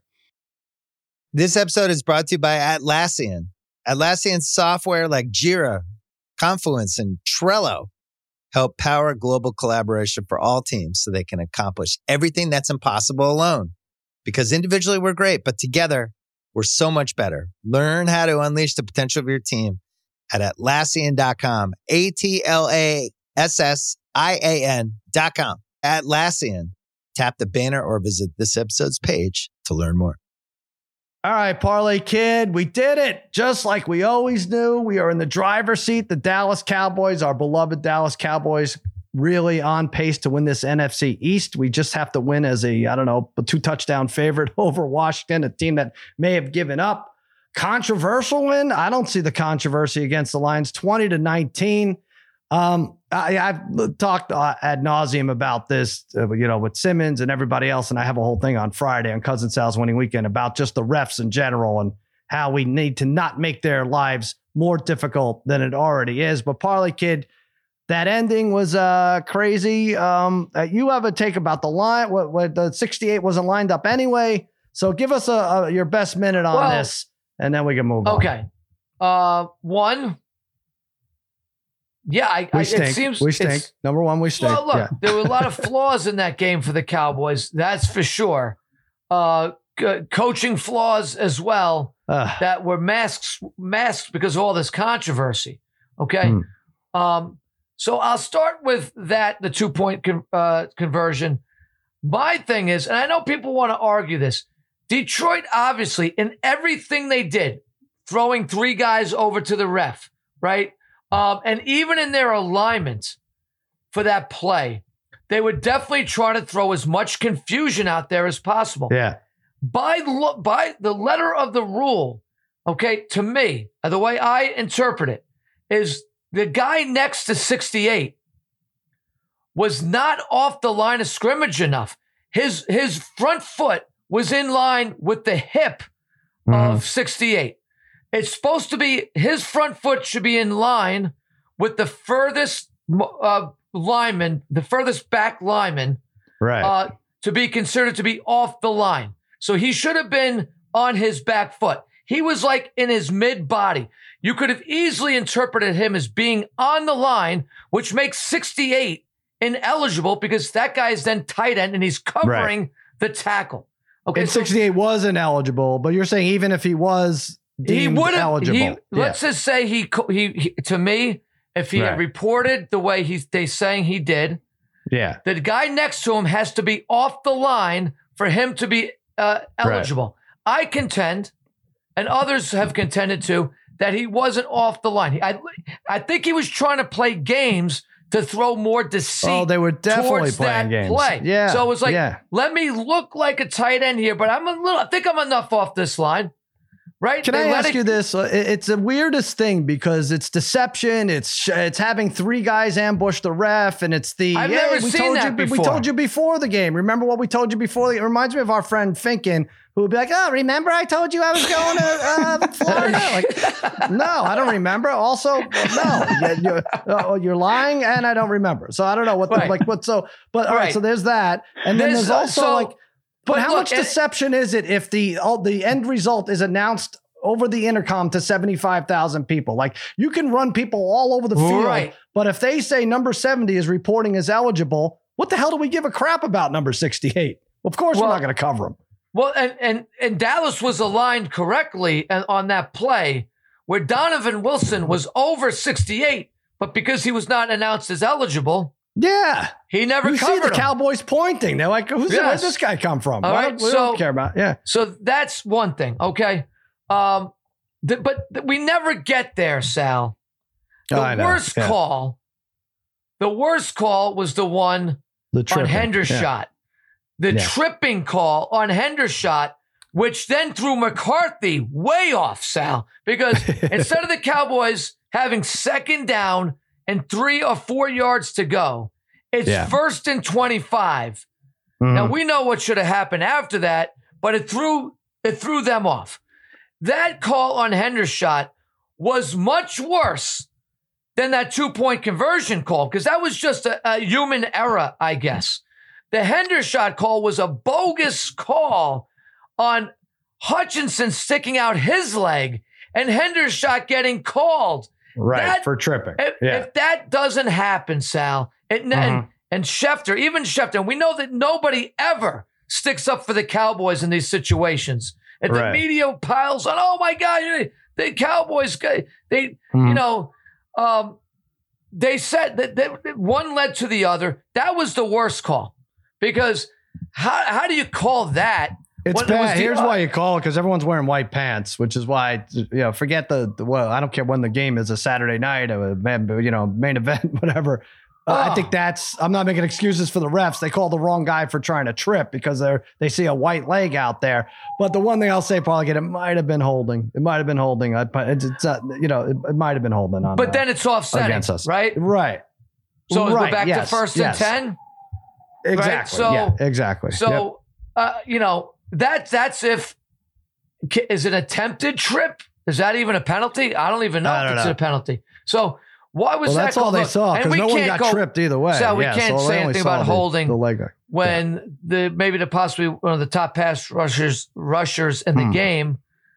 This episode is brought to you by Atlassian. Atlassian software like Jira, Confluence, and Trello help power global collaboration for all teams so they can accomplish everything that's impossible alone. Because individually we're great, but together we're so much better. Learn how to unleash the potential of your team at Atlassian dot com. A T L A S S I A N dot com. Atlassian. Tap the banner or visit this episode's page to learn more. All right, Parlay Kid, we did it. Just like we always knew, we are in the driver's seat. The Dallas Cowboys, our beloved Dallas Cowboys, really on pace to win this N F C East. We just have to win as a, I don't know, a two touchdown favorite over Washington, a team that may have given up. Controversial win. I don't see the controversy against the Lions. twenty to nineteen. Um, I, I've talked uh, ad nauseum about this, uh, you know, with Simmons and everybody else. And I have a whole thing on Friday on Cousin Sal's Winning Weekend about just the refs in general and how we need to not make their lives more difficult than it already is. But Parlay Kid, that ending was uh, crazy. Um, uh, you have a take about the line. What, what the sixty-eight wasn't lined up anyway. So give us a, a your best minute on well, this, and then we can move okay. on. Okay. Uh, one, Yeah, I, we I, stink. it seems we stink. Number one, we stink. Well, look, yeah. there were a lot of flaws in that game for the Cowboys. That's for sure. Uh, c- coaching flaws as well uh. that were masks masked because of all this controversy. Okay, mm. um, so I'll start with that, the two point con- uh, conversion. My thing is, and I know people want to argue this, Detroit obviously in everything they did, throwing three guys over to the ref, right? Um, and even in their alignment for that play, they would definitely try to throw as much confusion out there as possible. Yeah. By, lo- by the letter of the rule, okay, to me, the way I interpret it, is the guy next to sixty-eight was not off the line of scrimmage enough. His, his front foot was in line with the hip mm-hmm. of sixty-eight. It's supposed to be, his front foot should be in line with the furthest uh, lineman, the furthest back lineman, right? Uh, to be considered to be off the line. So he should have been on his back foot. He was like in his mid body. You could have easily interpreted him as being on the line, which makes sixty-eight ineligible because that guy is then tight end and he's covering right. the tackle. Okay, and so sixty-eight was ineligible, but you're saying even if he was he would eligible. He, yeah. Let's just say he, he, he to me, if he right. had reported the way he's they saying he did, yeah, the guy next to him has to be off the line for him to be uh, eligible. Right. I contend, and others have contended too, that he wasn't off the line. I, I think he was trying to play games to throw more deceit. Oh, they were definitely towards playing that games. Play. Yeah. So it was like, yeah. let me look like a tight end here, but I'm a little. I think I'm enough off this line. Right? Can they I ask it- you this? It's the weirdest thing because it's deception. It's it's having three guys ambush the ref, and it's the. I've hey, never we seen told that you, before. We told you before the game. Remember what we told you before? It reminds me of our friend Finken, who would be like, "Oh, remember I told you I was going to uh, Florida?" Like, no, I don't remember. Also, no, you're, uh, you're lying, and I don't remember. So I don't know what the, right. like what. So, but all right. right so there's that, and then there's, there's also so, like. But, but how look, much deception is it if the all, the end result is announced over the intercom to seventy-five thousand people? Like you can run people all over the field, right. but if they say number seventy is reporting as eligible, what the hell do we give a crap about number sixty-eight? Well, of course well, we're not going to cover him. Well, and, and, and Dallas was aligned correctly on that play where Donovan Wilson was over sixty-eight, but because he was not announced as eligible, yeah, he never you covered see the him. Cowboys pointing. They're like, "Who's yes. where'd this guy come from?" All Why right, don't, we so, don't care about. Yeah, so that's one thing. Okay, um, th- but th- we never get there, Sal. The oh, worst yeah. call, the worst call was the one the on Hendershot. Yeah. The yeah. tripping call on Hendershot, which then threw McCarthy way off, Sal, because instead of the Cowboys having second down and three or four yards to go, it's yeah. first and twenty-five. Mm-hmm. Now we know what should have happened after that, but it threw it threw them off. That call on Hendershot was much worse than that two-point conversion call because that was just a, a human error, I guess. The Hendershot call was a bogus call on Hutchinson sticking out his leg and Hendershot getting called. Right, that, for tripping. If, yeah. if that doesn't happen, Sal, it, mm-hmm. and, and Schefter, even Schefter, we know that nobody ever sticks up for the Cowboys in these situations. If right. the media piles on, oh my God, the Cowboys, they, mm-hmm. you know, um, they said that, that one led to the other. That was the worst call because how, how do you call that? It's when bad. It was the, Here's uh, why you call it because everyone's wearing white pants, which is why you know. Forget the, the well. I don't care when the game is, a Saturday night or a you know main event, whatever. Uh, oh. I think that's. I'm not making excuses for the refs. They call the wrong guy for trying to trip because they're they see a white leg out there. But the one thing I'll say, probably get it might have been holding. It might have been holding. I, it's, it's uh, you know it, it might have been holding on. But uh, then it's offsetting against us, right? Right. So right. we're back yes. to first yes. and ten. Exactly. Right? So yeah. Exactly. So yep. uh, you know. That's that's if is an attempted trip. Is that even a penalty? I don't even know don't if it's know. a penalty. So why was well, that? That's all they look, saw because no one got go, tripped either way. So we yeah, can't so say anything about the, holding the leg. when yeah. the maybe the possibly one of the top pass rushers rushers in the hmm. game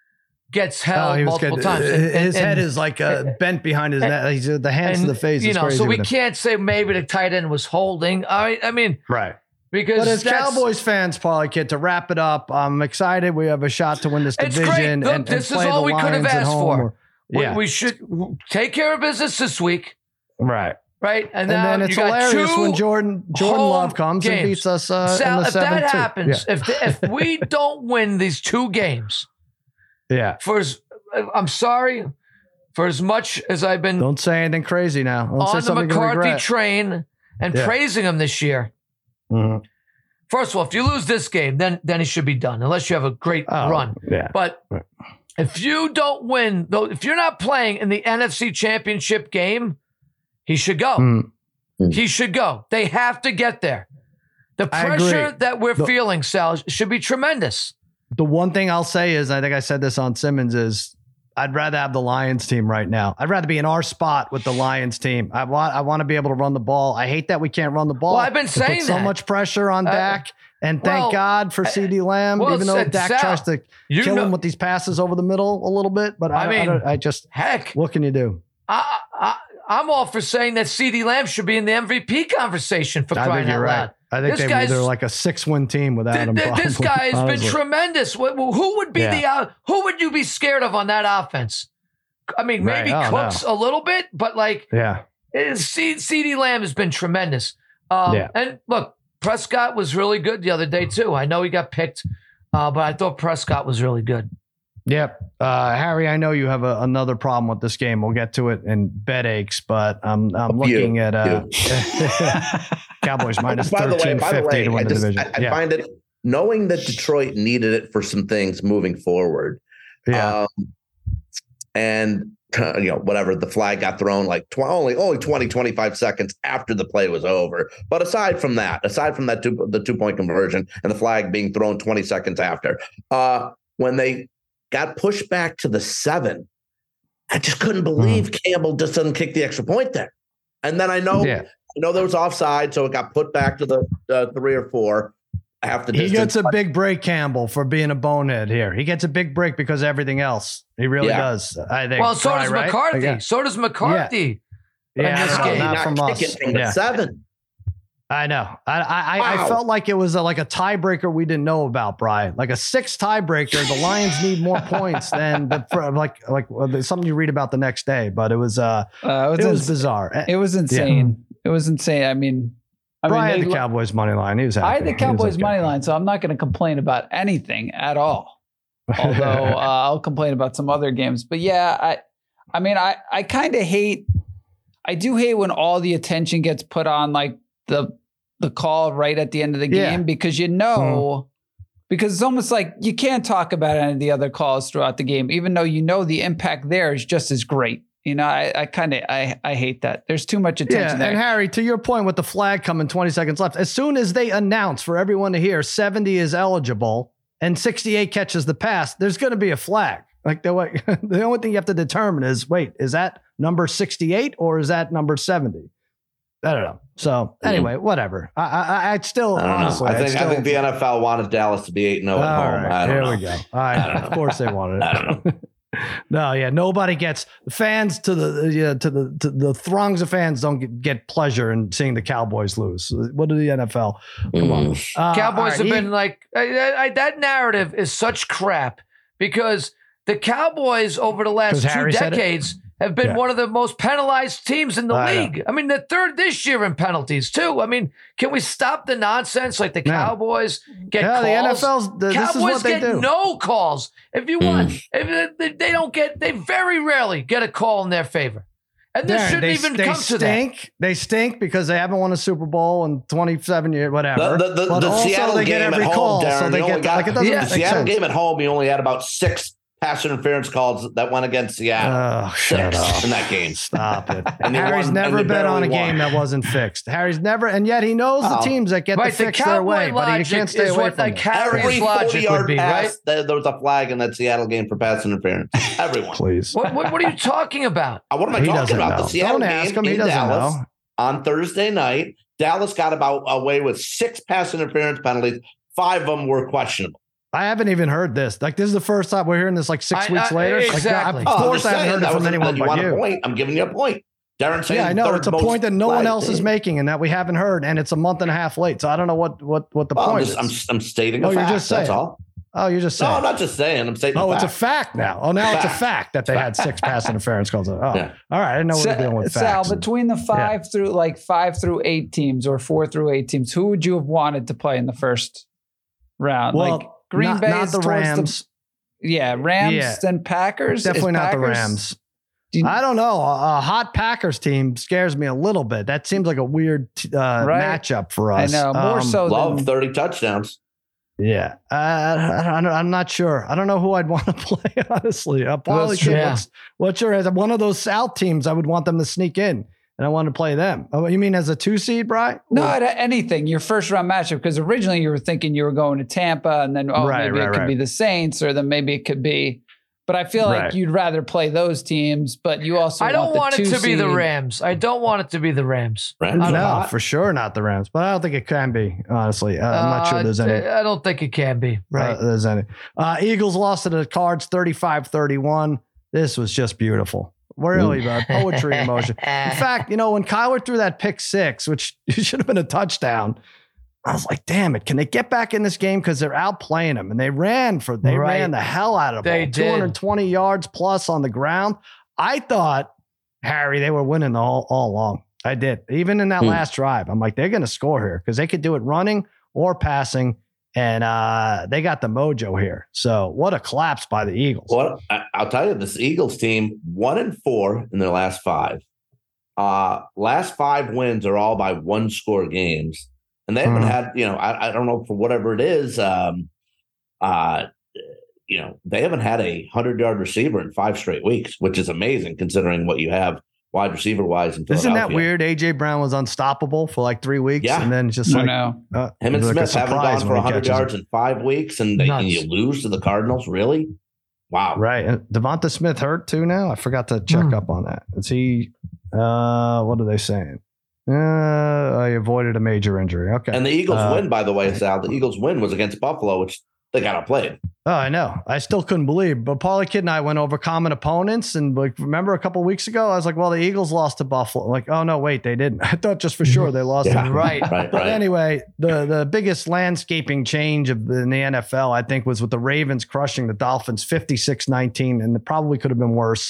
gets held oh, multiple times. And, his and, head is like uh, bent behind his neck. He's the hands and, to the face. You know, crazy so we can't say maybe the tight end was holding. I, I mean, right. Because but as Cowboys fans, Paulie, kid, to wrap it up, I'm excited. We have a shot to win this division. Look, and, this and is all we could have asked for. Or, yeah. we, we should take care of business this week. Right. Right. And, and then it's hilarious when Jordan Jordan Love comes games. and beats us. Uh, Sal, in the if that two. happens, yeah. if the, if we don't win these two games, yeah. For as, I'm sorry, for as much as I've been don't say anything crazy now. Don't on say the McCarthy train and yeah. praising him this year. Mm-hmm. First of all, if you lose this game, then then he should be done, unless you have a great oh, run. Yeah. But right. if you don't win, though, if you're not playing in the N F C Championship game, he should go. Mm-hmm. He should go. They have to get there. The pressure that we're the, feeling, Sal, should be tremendous. The one thing I'll say is, I think I said this on Simmons, is I'd rather have the Lions team right now. I'd rather be in our spot with the Lions team. I want I want to be able to run the ball. I hate that we can't run the ball. Well, I've been saying put that. so much pressure on uh, Dak. And thank well, God for CeeDee Lamb, well, even though Dak Sal, tries to kill know, him with these passes over the middle a little bit. But I, I mean, I, I just, heck, what can you do? I, I, I'm all for saying that CeeDee Lamb should be in the M V P conversation for crying I think out you're loud. Right. I think they, they're like a six-win team without th- him. th- this guy has honestly. been tremendous. Who would be yeah. the uh, who would you be scared of on that offense? I mean, maybe right. oh, Cooks no. a little bit, but like, yeah, C- CeeDee Lamb has been tremendous. Um, yeah. And look, Prescott was really good the other day too. I know he got picked, uh, but I thought Prescott was really good. Yep. Uh, Harry, I know you have a, another problem with this game. We'll get to it in bed aches, but I'm I'm looking you, at uh, Cowboys minus thirteen fifty to win the division. I, I yeah. find it, knowing that Detroit needed it for some things moving forward. Yeah. Um, and, uh, you know, whatever, the flag got thrown like tw- only, only twenty, twenty-five seconds after the play was over. But aside from that, aside from that, two, the two point conversion and the flag being thrown twenty seconds after, uh, when they got pushed back to the seven, I just couldn't believe mm. Campbell just doesn't kick the extra point there. And then I know, yeah. I know there was offside, so it got put back to the uh, three or four. Half the he distance. gets a big break, Campbell, for being a bonehead here. He gets a big break because of everything else. He really yeah. does. I think. Well, so Fry, does right? McCarthy. Okay. So does McCarthy. Yeah, yeah in this no, game. not not from us. From the yeah. seven. I know. I I, wow. I felt like it was a, like a tiebreaker we didn't know about, Brian. Like a six tiebreaker. The Lions need more points than the, like like well, something you read about the next day. But it was uh, uh it was, it was bizarre. It was insane. Yeah. It was insane. I mean. I Brian mean, had the Cowboys money line. He was happy. I had the Cowboys okay. money line, so I'm not going to complain about anything at all. Although uh, I'll complain about some other games. But yeah, I, I mean, I, I kind of hate. I do hate when all the attention gets put on like the the call right at the end of the game yeah. because you know, mm. because it's almost like you can't talk about any of the other calls throughout the game, even though you know the impact there is just as great. You know, I, I kind of I, I hate that. There's too much attention yeah, there. And Harry, to your point with the flag coming twenty seconds left, as soon as they announce for everyone to hear seventy is eligible and sixty-eight catches the pass, there's going to be a flag. Like the way, the only thing you have to determine is, wait, is that number sixty-eight or is that number seventy? I don't know. So anyway, mm-hmm. whatever. I, I, I'd still I honestly, I think still, I think the N F L wanted Dallas to be eight and zero at home. Right, I don't here know. we go. All right, of course they wanted it. I don't know. No, yeah, nobody gets fans to the yeah, to the to the throngs of fans don't get, get pleasure in seeing the Cowboys lose. What do the N F L? Come mm. on, uh, Cowboys right, have he, been like I, I, that narrative is such crap because the Cowboys over the last two Harry decades have been yeah. one of the most penalized teams in the I league. know. I mean, the third this year in penalties too. I mean, can we stop the nonsense? Like the Cowboys no. get yeah, calls. The N F L's the, Cowboys this is what they get do. no calls. If you want, Mm. if they, they don't get, they very rarely get a call in their favor. And this Darren, shouldn't they, even they come stink. to that. They stink because they haven't won a Super Bowl in twenty-seven years, whatever. The, the, the, but the also Seattle they game get every at call, home, Darren, so they get got, like it doesn't yeah. make the Seattle sense. game at home. You only had about six pass interference calls that went against Seattle. Oh, shut up. In that game. Stop it. And Harry's won, never bet on a won. game that wasn't fixed. Harry's never, and yet he knows oh. the teams that get right, the the fix their way, but he can't stay away from like it. Harry's logic would be, pass, right? There, there was a flag in that Seattle game for pass interference. Everyone. Please. What, what, what are you talking about? Uh, what am I he talking about? Know. The Seattle Don't game ask him. He in doesn't Dallas know. on Thursday night. Dallas got about away with six pass interference penalties. Five of them were questionable. I haven't even heard this. Like, this is the first time we're hearing this like six I, weeks I, later. Exactly. Like, of course, oh, I haven't heard it from anyone you but want you. A point? I'm giving you a point. Darren saying yeah, I know. It's a point that no one else team. is making and that we haven't heard. And it's a month and a half late. So I don't know what what, what the well, point I'm just, is. I'm, I'm stating a oh, fact. You're just saying. That's all. Oh, you're just saying. No, I'm not just saying. I'm saying. Oh, a it's fact. a fact now. Oh, now it's a fact that they had six pass interference calls. Oh, yeah. All right. I didn't know Sal, we were dealing with Sal, facts. between the five yeah. through like five through eight teams or four through eight teams, who would you have wanted to play in the first round? Well, like Green not, Bay, not the Rams. The, yeah, Rams yeah. and Packers. Definitely Is not Packers, the Rams. Do you, I don't know. A, a hot Packers team scares me a little bit. That seems like a weird uh, right? matchup for us. I know more um, so. Love than, thirty touchdowns. Yeah, uh, I, I, I'm not sure. I don't know who I'd want to play, honestly. Uh, Paulie, kid, yeah. what's, what's your, as one of those South teams, I would want them to sneak in, and I want to play them. Oh, you mean as a two seed, Bri? No, anything. Your first round matchup, because originally you were thinking you were going to Tampa, and then oh, right, maybe right, it could right. be the Saints, or then maybe it could be. But I feel like right. you'd rather play those teams, but you also I don't want, want it to seed. be the Rams. I don't want it to be the Rams. Rams no, not. for sure not the Rams, but I don't think it can be, honestly. Uh, I'm not sure there's any. I don't think it can be. Right. Uh, there's any. Uh, Eagles lost to the Cards thirty-five thirty-one. This was just beautiful. Really, uh, poetry in motion. In fact, you know, when Kyler threw that pick six, which should have been a touchdown, I was like, damn it, can they get back in this game? Because they're outplaying them. And they ran for they right. ran the hell out of them. two hundred twenty yards plus on the ground. I thought, Harry, they were winning all, all along. I did. Even in that hmm. last drive, I'm like, they're going to score here because they could do it running or passing. And uh, they got the mojo here. So what a collapse by the Eagles. Well, I'll tell you, this Eagles team, one and four in their last five. Uh, last five wins are all by one score games. And they haven't mm. had, you know, I, I don't know, for whatever it is, um, uh, you know, they haven't had a hundred-yard receiver in five straight weeks, which is amazing considering what you have wide receiver-wise in Philadelphia. Isn't that weird? A J Brown was unstoppable for like three weeks, yeah. and then just no, like no. Uh, him and Smith like haven't gone for one hundred yards in five weeks, and, they, and you lose to the Cardinals. Really? Wow. Right. And Devonta Smith hurt too now. I forgot to check mm. up on that. Is he? Uh, what are they saying? Uh, I avoided a major injury. Okay. And the Eagles uh, win, by the way, Sal. The Eagles win was against Buffalo, which they got to play. Oh, I know. I still couldn't believe. But Paulie Kid and I went over common opponents. And like, remember a couple of weeks ago, I was like, well, the Eagles lost to Buffalo. I'm like, oh, no, wait, they didn't. I thought just for sure they lost. yeah, to right. right. But right. anyway, the, the biggest landscaping change of in the N F L, I think, was with the Ravens crushing the Dolphins fifty-six nineteen. And it probably could have been worse.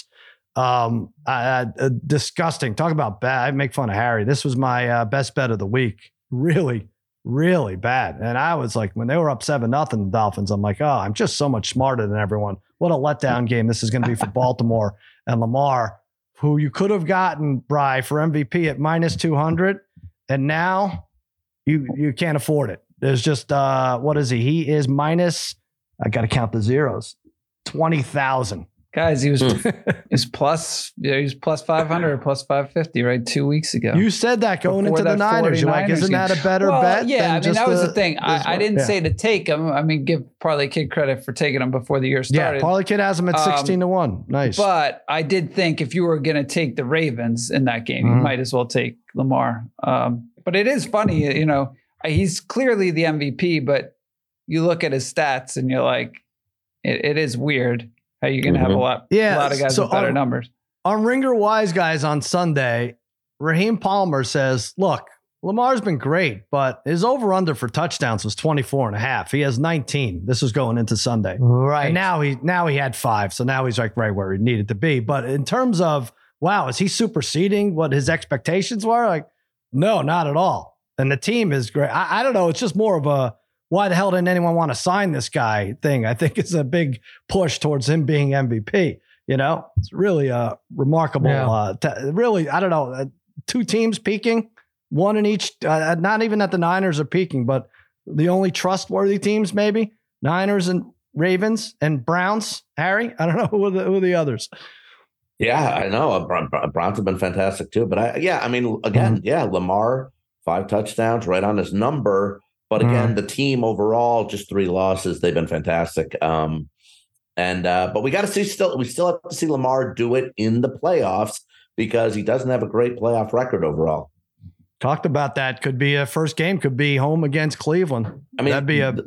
Um, uh, uh, disgusting. Talk about bad. I make fun of Harry. This was my uh, best bet of the week. Really, really bad. And I was like, when they were up seven nothing, the Dolphins, I'm like, oh, I'm just so much smarter than everyone. What a letdown game this is going to be for Baltimore and Lamar, who you could have gotten, Bri, for M V P at minus two hundred, and now you you can't afford it. There's just uh, what is he? He is minus. I got to count the zeros. Twenty thousand. Guys, he was he's plus yeah, he was plus five hundred or plus five fifty, right? Two weeks ago. You said that going Before into the Niners. You're like, isn't that a better well, bet? Yeah, I mean, that was the, the thing. I, I didn't yeah. say to take him. I mean, give Parlay Kid credit for taking him before the year started. Yeah, Parlay Kid has him at sixteen to one. Nice. But I did think if you were going to take the Ravens in that game, mm-hmm. you might as well take Lamar. Um, but it is funny, you know, he's clearly the M V P, but you look at his stats and you're like, it, it is weird. How you going to mm-hmm. have a lot, yeah, a lot of guys so with better on, numbers. On Ringer Wise Guys on Sunday, Raheem Palmer says, look, Lamar's been great, but his over-under for touchdowns was twenty-four and a half. He has nineteen. This was going into Sunday. Right. And now he now he had five. So now he's like right where he needed to be. But in terms of, wow, is he superseding what his expectations were? Like, no, not at all. And the team is great. I, I don't know. It's just more of a, why the hell didn't anyone want to sign this guy thing? I think it's a big push towards him being M V P. You know, it's really a remarkable, yeah. uh, t- really, I don't know, uh, two teams peaking, one in each, uh, not even that the Niners are peaking, but the only trustworthy teams, maybe Niners and Ravens and Browns. Harry, I don't know who are the, who are the others. Yeah, I know. Browns have been fantastic too. But I, yeah, I mean, again, mm-hmm. yeah, Lamar, five touchdowns, right on his number. But again, mm. the team overall, just three losses. They've been fantastic. Um, and uh, but we got to see still. We still have to see Lamar do it in the playoffs because he doesn't have a great playoff record overall. Talked about that. Could be a first game. Could be home against Cleveland. I mean, that'd be a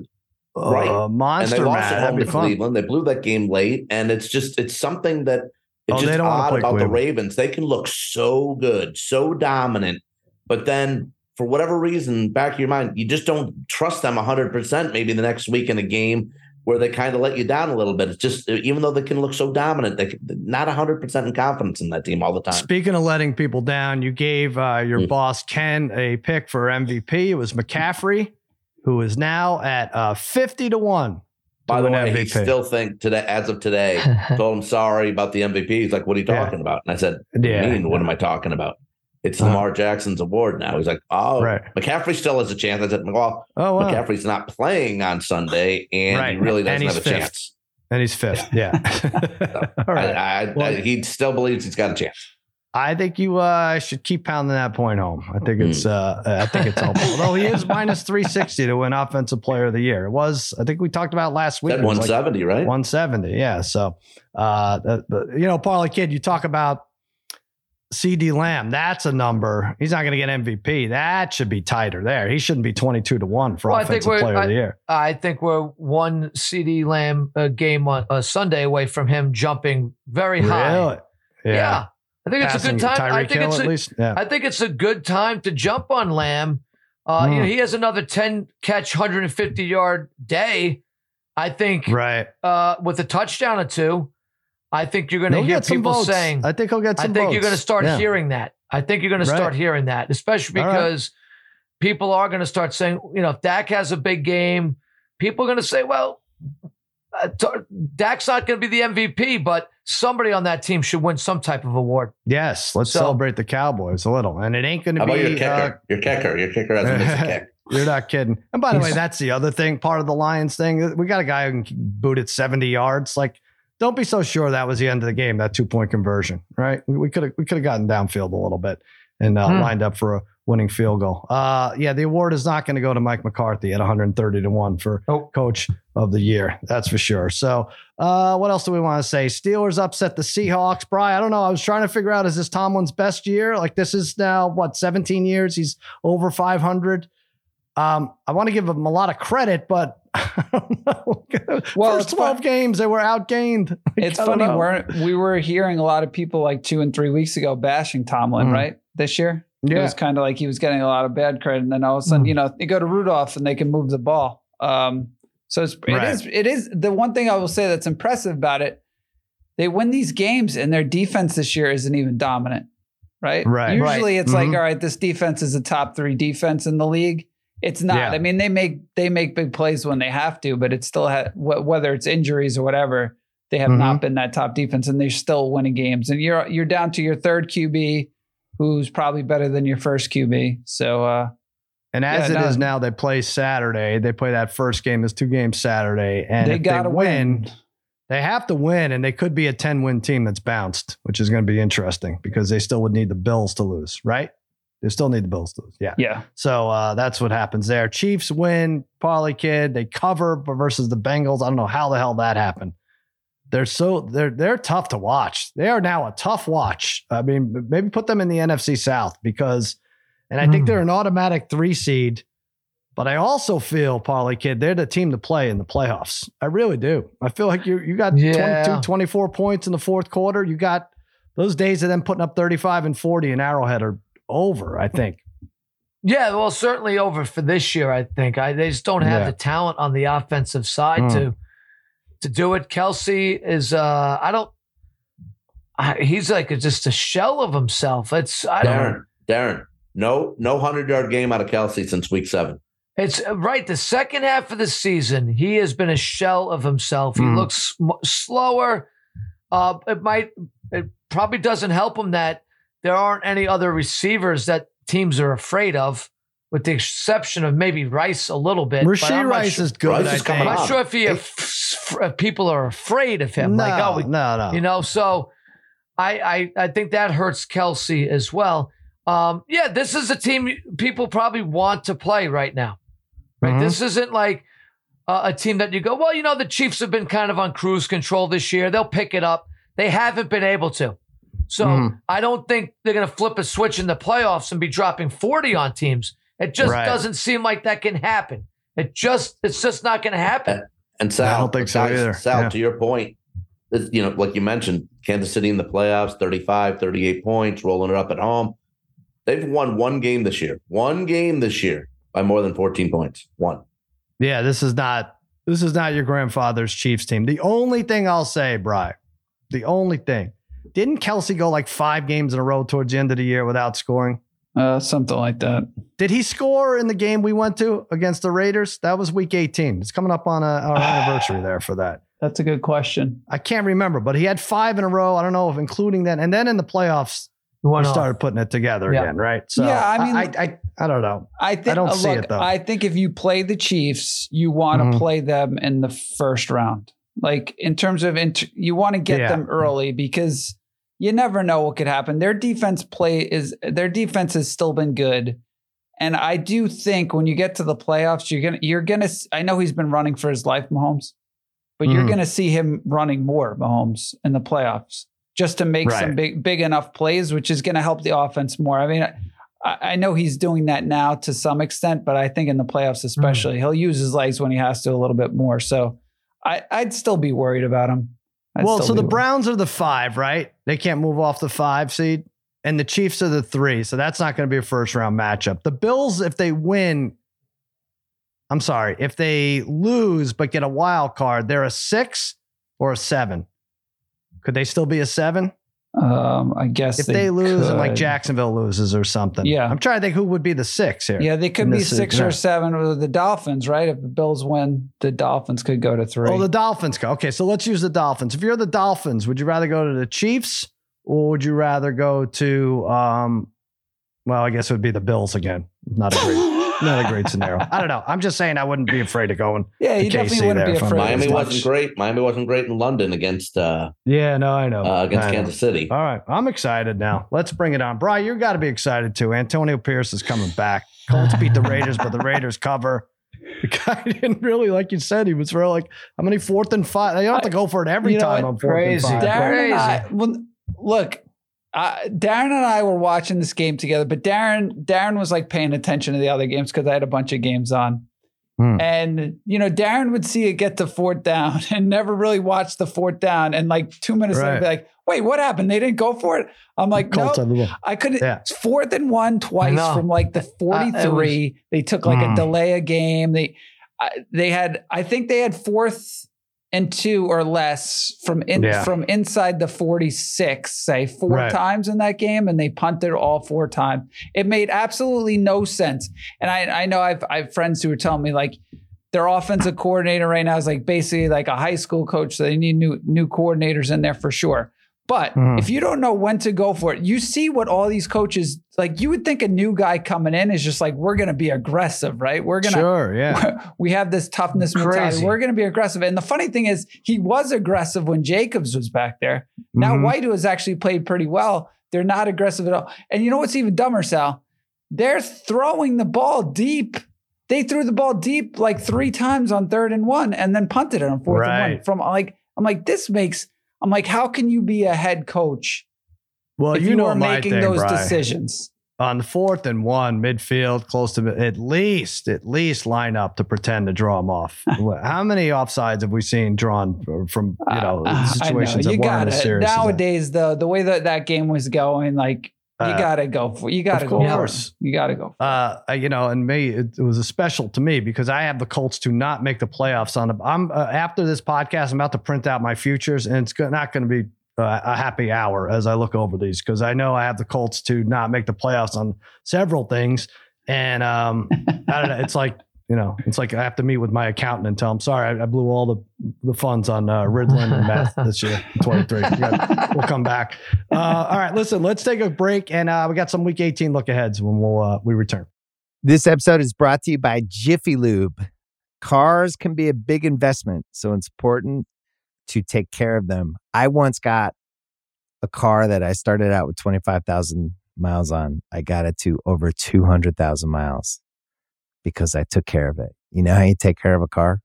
right. uh, monster and they lost match. at home That'd to be fun. Cleveland. They blew that game late, and it's just it's something that it's Oh, just they don't wanna odd play about the Cleveland. Ravens. They can look so good, so dominant, but then for whatever reason, back of your mind, you just don't trust them one hundred percent maybe the next week in a game where they kind of let you down a little bit. It's just, even though they can look so dominant, they're not one hundred percent in confidence in that team all the time. Speaking of letting people down, you gave uh, your mm. boss, Ken, a pick for M V P. It was McCaffrey, who is now at uh, fifty to one. By the way, M V P. He still think today, as of today, told him sorry about the M V P. He's like, what are you talking yeah. about? And I said, what yeah, do you mean? Yeah. What am I talking about? It's uh-huh. Lamar Jackson's award now. He's like, oh, right. McCaffrey still has a chance. I said, well, oh, wow. McCaffrey's not playing on Sunday, and right. he really doesn't have a fifth. chance. And he's fifth, yeah. so, All right. I, I, well, I, he still believes he's got a chance. I think you uh, should keep pounding that point home. I think it's, mm. uh, I think it's helpful. Although he is minus three sixty to win Offensive Player of the Year. It was, I think we talked about last week. one seventy, like right? one seventy, yeah. So, uh, the, the, you know, Parlay Kid, you talk about C D Lamb. That's a number. He's not going to get M V P. That should be tighter there. He shouldn't be twenty-two to one for well, Offensive Player I, of the Year. I think we're one C D Lamb uh, game on a Sunday away from him jumping very high. Really? Yeah. yeah. I think it's Passing a good time. Tyreek I think Hill it's at a, least. Yeah. I think it's a good time to jump on Lamb. Uh, mm. You know, he has another ten catch, one hundred fifty yard day. I think right uh, with a touchdown or two. I think you're going to hear people votes. saying. I think he'll get some I think votes. you're going to start yeah. hearing that. I think you're going to right. start hearing that, especially because right. people are going to start saying, you know, if Dak has a big game, people are going to say, well, uh, t- Dak's not going to be the M V P, but somebody on that team should win some type of award. Yes, let's so, celebrate the Cowboys a little, and it ain't going to be your kicker. Uh, your kicker. Your kicker has a missed kick. You're not kidding. And by the way, that's the other thing. Part of the Lions thing, we got a guy who can boot it seventy yards. Like, don't be so sure that was the end of the game. That two point conversion, right? We could have we could have gotten downfield a little bit and uh, hmm. lined up for a winning field goal. Uh, yeah, the award is not going to go to Mike McCarthy at one hundred thirty to one for oh. Coach of the Year. That's for sure. So, uh, what else do we want to say? Steelers upset the Seahawks. Bri, I don't know. I was trying to figure out, is this Tomlin's best year? Like, this is now what, seventeen years? He's over five hundred. Um, I want to give him a lot of credit, but I don't know. Well, first twelve fun. games, they were outgained. It's funny. We're, we were hearing a lot of people like two and three weeks ago bashing Tomlin, mm. right? This year. Yeah. It was kind of like he was getting a lot of bad credit. And then all of a sudden, mm. you know, they go to Rudolph and they can move the ball. Um, so it's, it right. is, it is the one thing I will say that's impressive about it. They win these games and their defense this year isn't even dominant, right? Right. Usually right. it's mm-hmm. like, all right, this defense is a top three defense in the league. It's not. Yeah. I mean, they make they make big plays when they have to, but it's still ha- wh- whether it's injuries or whatever, they have mm-hmm. not been that top defense, and they're still winning games. And you're you're down to your third Q B, who's probably better than your first Q B. So, uh, and as yeah, it no, is now, they play Saturday. They play that first game as two games Saturday, and they got to win. win. They have to win, and they could be a ten-win team that's bounced, which is going to be interesting because they still would need the Bills to lose, right? They still need the Bills to lose. Yeah. Yeah. So uh, that's what happens there. Chiefs win, Parlay Kid. They cover versus the Bengals. I don't know how the hell that happened. They're so they're they're tough to watch. They are now a tough watch. I mean, maybe put them in the N F C South because, and I mm. think they're an automatic three seed. But I also feel, Parlay Kid, they're the team to play in the playoffs. I really do. I feel like you you got yeah. twenty-two, twenty-four points in the fourth quarter. You got those days of them putting up thirty-five and forty in Arrowhead are over, I think. Yeah, well, certainly over for this year, I think. I, they just don't have yeah. the talent on the offensive side mm. to to do it. Kelsey is, uh, I don't, I, he's like a, just a shell of himself. It's I Darren, don't, Darren, no, no hundred-yard game out of Kelsey since week seven. It's right. The second half of the season, he has been a shell of himself. He mm. looks sm- slower. Uh, it might, it probably doesn't help him that there aren't any other receivers that teams are afraid of, with the exception of maybe Rice a little bit. Rasheed Rice sure, is good. Rice I is think. I'm not sure if, he, if, if people are afraid of him. No, like, oh, we, no, no. You know, so I, I, I think that hurts Kelsey as well. Um, yeah, this is a team people probably want to play right now. Right? Mm-hmm. This isn't like uh, a team that you go, well, you know, the Chiefs have been kind of on cruise control this year. They'll pick it up. They haven't been able to. So mm. I don't think they're going to flip a switch in the playoffs and be dropping forty on teams. It just right. doesn't seem like that can happen. It just, it's just not going to happen. And Sal, I don't think so guys, either. Sal, yeah. to your point, you know, like you mentioned, Kansas City in the playoffs, thirty-five, thirty-eight points, rolling it up at home. They've won one game this year, one game this year by more than fourteen points. One. Yeah, this is not, this is not your grandfather's Chiefs team. The only thing I'll say, Bri, the only thing, didn't Kelsey go like five games in a row towards the end of the year without scoring? Uh, something like that. Did he score in the game we went to against the Raiders? That was week eighteen. It's coming up on a, our anniversary there for that. That's a good question. I can't remember, but he had five in a row. I don't know if including that. And then in the playoffs, we started putting it together yeah. again, right? So yeah, I mean, I, I, I, I don't know. I think I don't uh, see look, it though. I think if you play the Chiefs, you want to Mhm. play them in the first round. Like in terms of, int- you want to get Yeah. them early because you never know what could happen. Their defense play is their defense has still been good. And I do think when you get to the playoffs, you're going to, you're going to, I know he's been running for his life, Mahomes, but mm. you're going to see him running more, Mahomes, in the playoffs just to make right. some big, big enough plays, which is going to help the offense more. I mean, I, I know he's doing that now to some extent, but I think in the playoffs, especially, mm. he'll use his legs when he has to a little bit more. So I, I'd still be worried about him. I'd well, so the worried. Browns are the five, right? They can't move off the five seed. And the Chiefs are the three. So that's not going to be a first round matchup. The Bills, if they win, I'm sorry, if they lose but get a wild card, they're a six or a seven. Could they still be a seven? Um, I guess if they, they lose could. and like Jacksonville loses or something. Yeah. I'm trying to think who would be the six here. Yeah, they could be six is, or yeah. seven with the Dolphins, right? If the Bills win, the Dolphins could go to three. Oh, the Dolphins go. Okay, so let's use the Dolphins. If you're the Dolphins, would you rather go to the Chiefs or would you rather go to, um, well, I guess it would be the Bills again. Not a great, not a great scenario. I don't know. I'm just saying I wouldn't be afraid of going. Yeah, you definitely wouldn't be afraid. Miami wasn't great. Miami wasn't great in London against. Uh, yeah, no, I know. Uh, against I Kansas know. City. All right, I'm excited now. Let's bring it on, Bri. You got to be excited too. Antonio Pierce is coming back. Colts beat the Raiders, but the Raiders cover. The guy didn't really, like you said, he was for like how many fourth and five? They don't have to go for it every you know time what? on fourth Crazy. and five. Darren Crazy. and I, well, look, uh, Darren and I were watching this game together, but Darren, Darren was like paying attention to the other games because I had a bunch of games on. Hmm. And, you know, Darren would see it get to fourth down and never really watch the fourth down. And like two minutes right. later, be like, wait, what happened? They didn't go for it. I'm like, no, nope, I couldn't. Yeah. It's fourth and one twice from like the forty-three. Uh, was, they took like mm. a delay a game. They, uh, they had, I think they had fourth and two or less from in, yeah. from inside the forty-six, say four right. times in that game, and they punted all four times. It made absolutely no sense. And I, I know I've, I have friends who are telling me like their offensive coordinator right now is like basically like a high school coach. So they need new new coordinators in there for sure. But mm. if you don't know when to go for it, you see what all these coaches, like you would think a new guy coming in is just like, we're going to be aggressive, right? We're going to, sure, yeah. we have this toughness mentality. We're going to be aggressive. And the funny thing is he was aggressive when Jacobs was back there. Now mm-hmm. White, who has actually played pretty well, they're not aggressive at all. And you know what's even dumber, Sal? They're throwing the ball deep. They threw the ball deep like three times on third and one and then punted it on fourth right. and one. From like, I'm like, this makes, I'm like, how can you be a head coach? Well, if you, you know are making thing, those Brian. decisions on the fourth and one, midfield, close to at least, at least line up to pretend to draw them off. How many offsides have we seen drawn from you know uh, situations know. You that weren't as serious? Nowadays, the the way that that game was going, like. You uh, gotta go for you gotta go for it. You gotta go. Uh, you know, and me, it, it was a special to me because I have the Colts to not make the playoffs on the. I'm uh, after this podcast, I'm about to print out my futures, and it's not going to be uh, a happy hour as I look over these because I know I have the Colts to not make the playoffs on several things, and um, I don't know. It's like. You know, it's like I have to meet with my accountant and tell him, sorry, I, I blew all the, the funds on uh, Ritalin and meth this year, twenty-three. We got, we'll come back. Uh, all right, listen, let's take a break. And uh, we got some week eighteen look aheads when we'll, uh, we return. This episode is brought to you by Jiffy Lube. Cars can be a big investment, so it's important to take care of them. I once got a car that I started out with twenty-five thousand miles on. I got it to over two hundred thousand miles. Because I took care of it. You know how you take care of a car?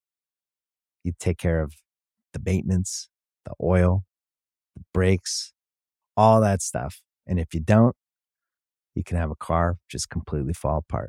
You take care of the maintenance, the oil, the brakes, all that stuff. And if you don't, you can have a car just completely fall apart.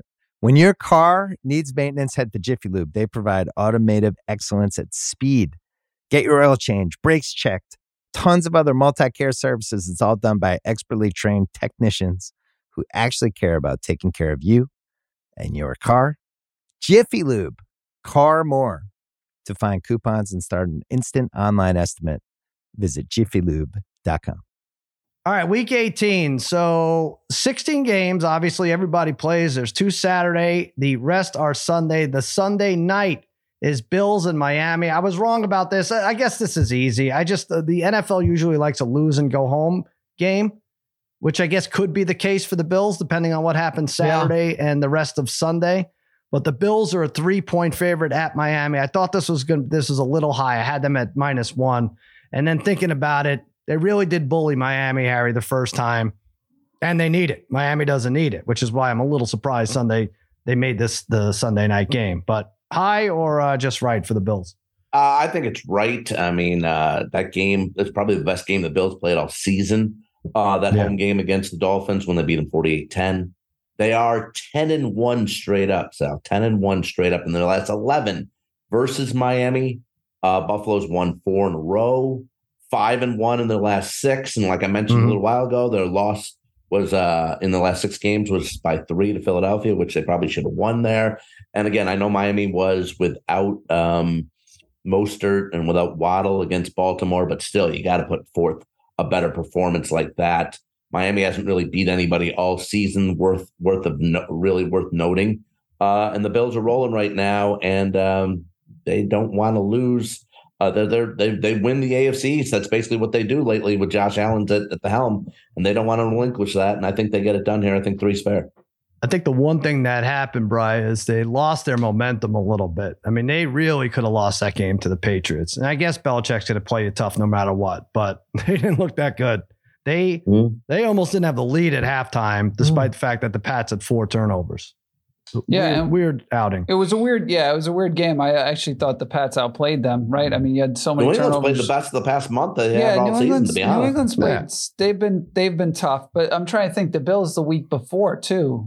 When your car needs maintenance, head to Jiffy Lube. They provide automotive excellence at speed. Get your oil change, brakes checked, tons of other multi-care services. It's all done by expertly trained technicians who actually care about taking care of you and your car. Jiffy Lube, car more. To find coupons and start an instant online estimate, visit jiffy lube dot com. All right, week eighteen. So sixteen games. Obviously, everybody plays. There's two Saturday. The rest are Sunday. The Sunday night is Bills in Miami. I was wrong about this. I guess this is easy. I just, uh, the N F L usually likes a lose and go home game, which I guess could be the case for the Bills, depending on what happens Saturday yeah. and the rest of Sunday. But the Bills are a three point favorite at Miami. I thought this was good. This is a little high. I had them at minus one. And then thinking about it, they really did bully Miami, Harry, the first time, and they need it. Miami doesn't need it, which is why I'm a little surprised Sunday they made this the Sunday night game. But high or uh, just right for the Bills? Uh, I think it's right. I mean, uh, that game is probably the best game the Bills played all season. Uh, that yeah. home game against the Dolphins when they beat them forty-eight ten. They are ten and one straight up, Sal. ten and one straight up in their last eleven versus Miami. Uh, Buffalo's won four in a row. Five and one in their last six. And like I mentioned mm-hmm. a little while ago, their loss was uh, in the last six games was by three to Philadelphia, which they probably should have won there. And again, I know Miami was without um, Mostert and without Waddle against Baltimore, but still, you got to put forth a better performance like that. Miami hasn't really beat anybody all season worth worth of no, really worth noting. Uh, and the Bills are rolling right now, and um, they don't want to lose. Uh, they're, they're, they they win the A F C East. That's basically what they do lately with Josh Allen at, at the helm, and they don't want to relinquish that. And I think they get it done here. I think three's fair. I think the one thing that happened, Brian, is they lost their momentum a little bit. I mean, they really could have lost that game to the Patriots. And I guess Belichick's going to play you tough no matter what, but they didn't look that good. They mm. they almost didn't have the lead at halftime, despite mm. the fact that the Pats had four turnovers. Yeah, weird, weird outing. It was a weird, yeah, it was a weird game. I actually thought the Pats outplayed them, right? I mean, you had so many New turnovers. England's played the best of the past month they yeah, had all New season, England's, to be honest. New England's played, yeah. they've been they've been tough, but I'm trying to think. The Bills the week before too.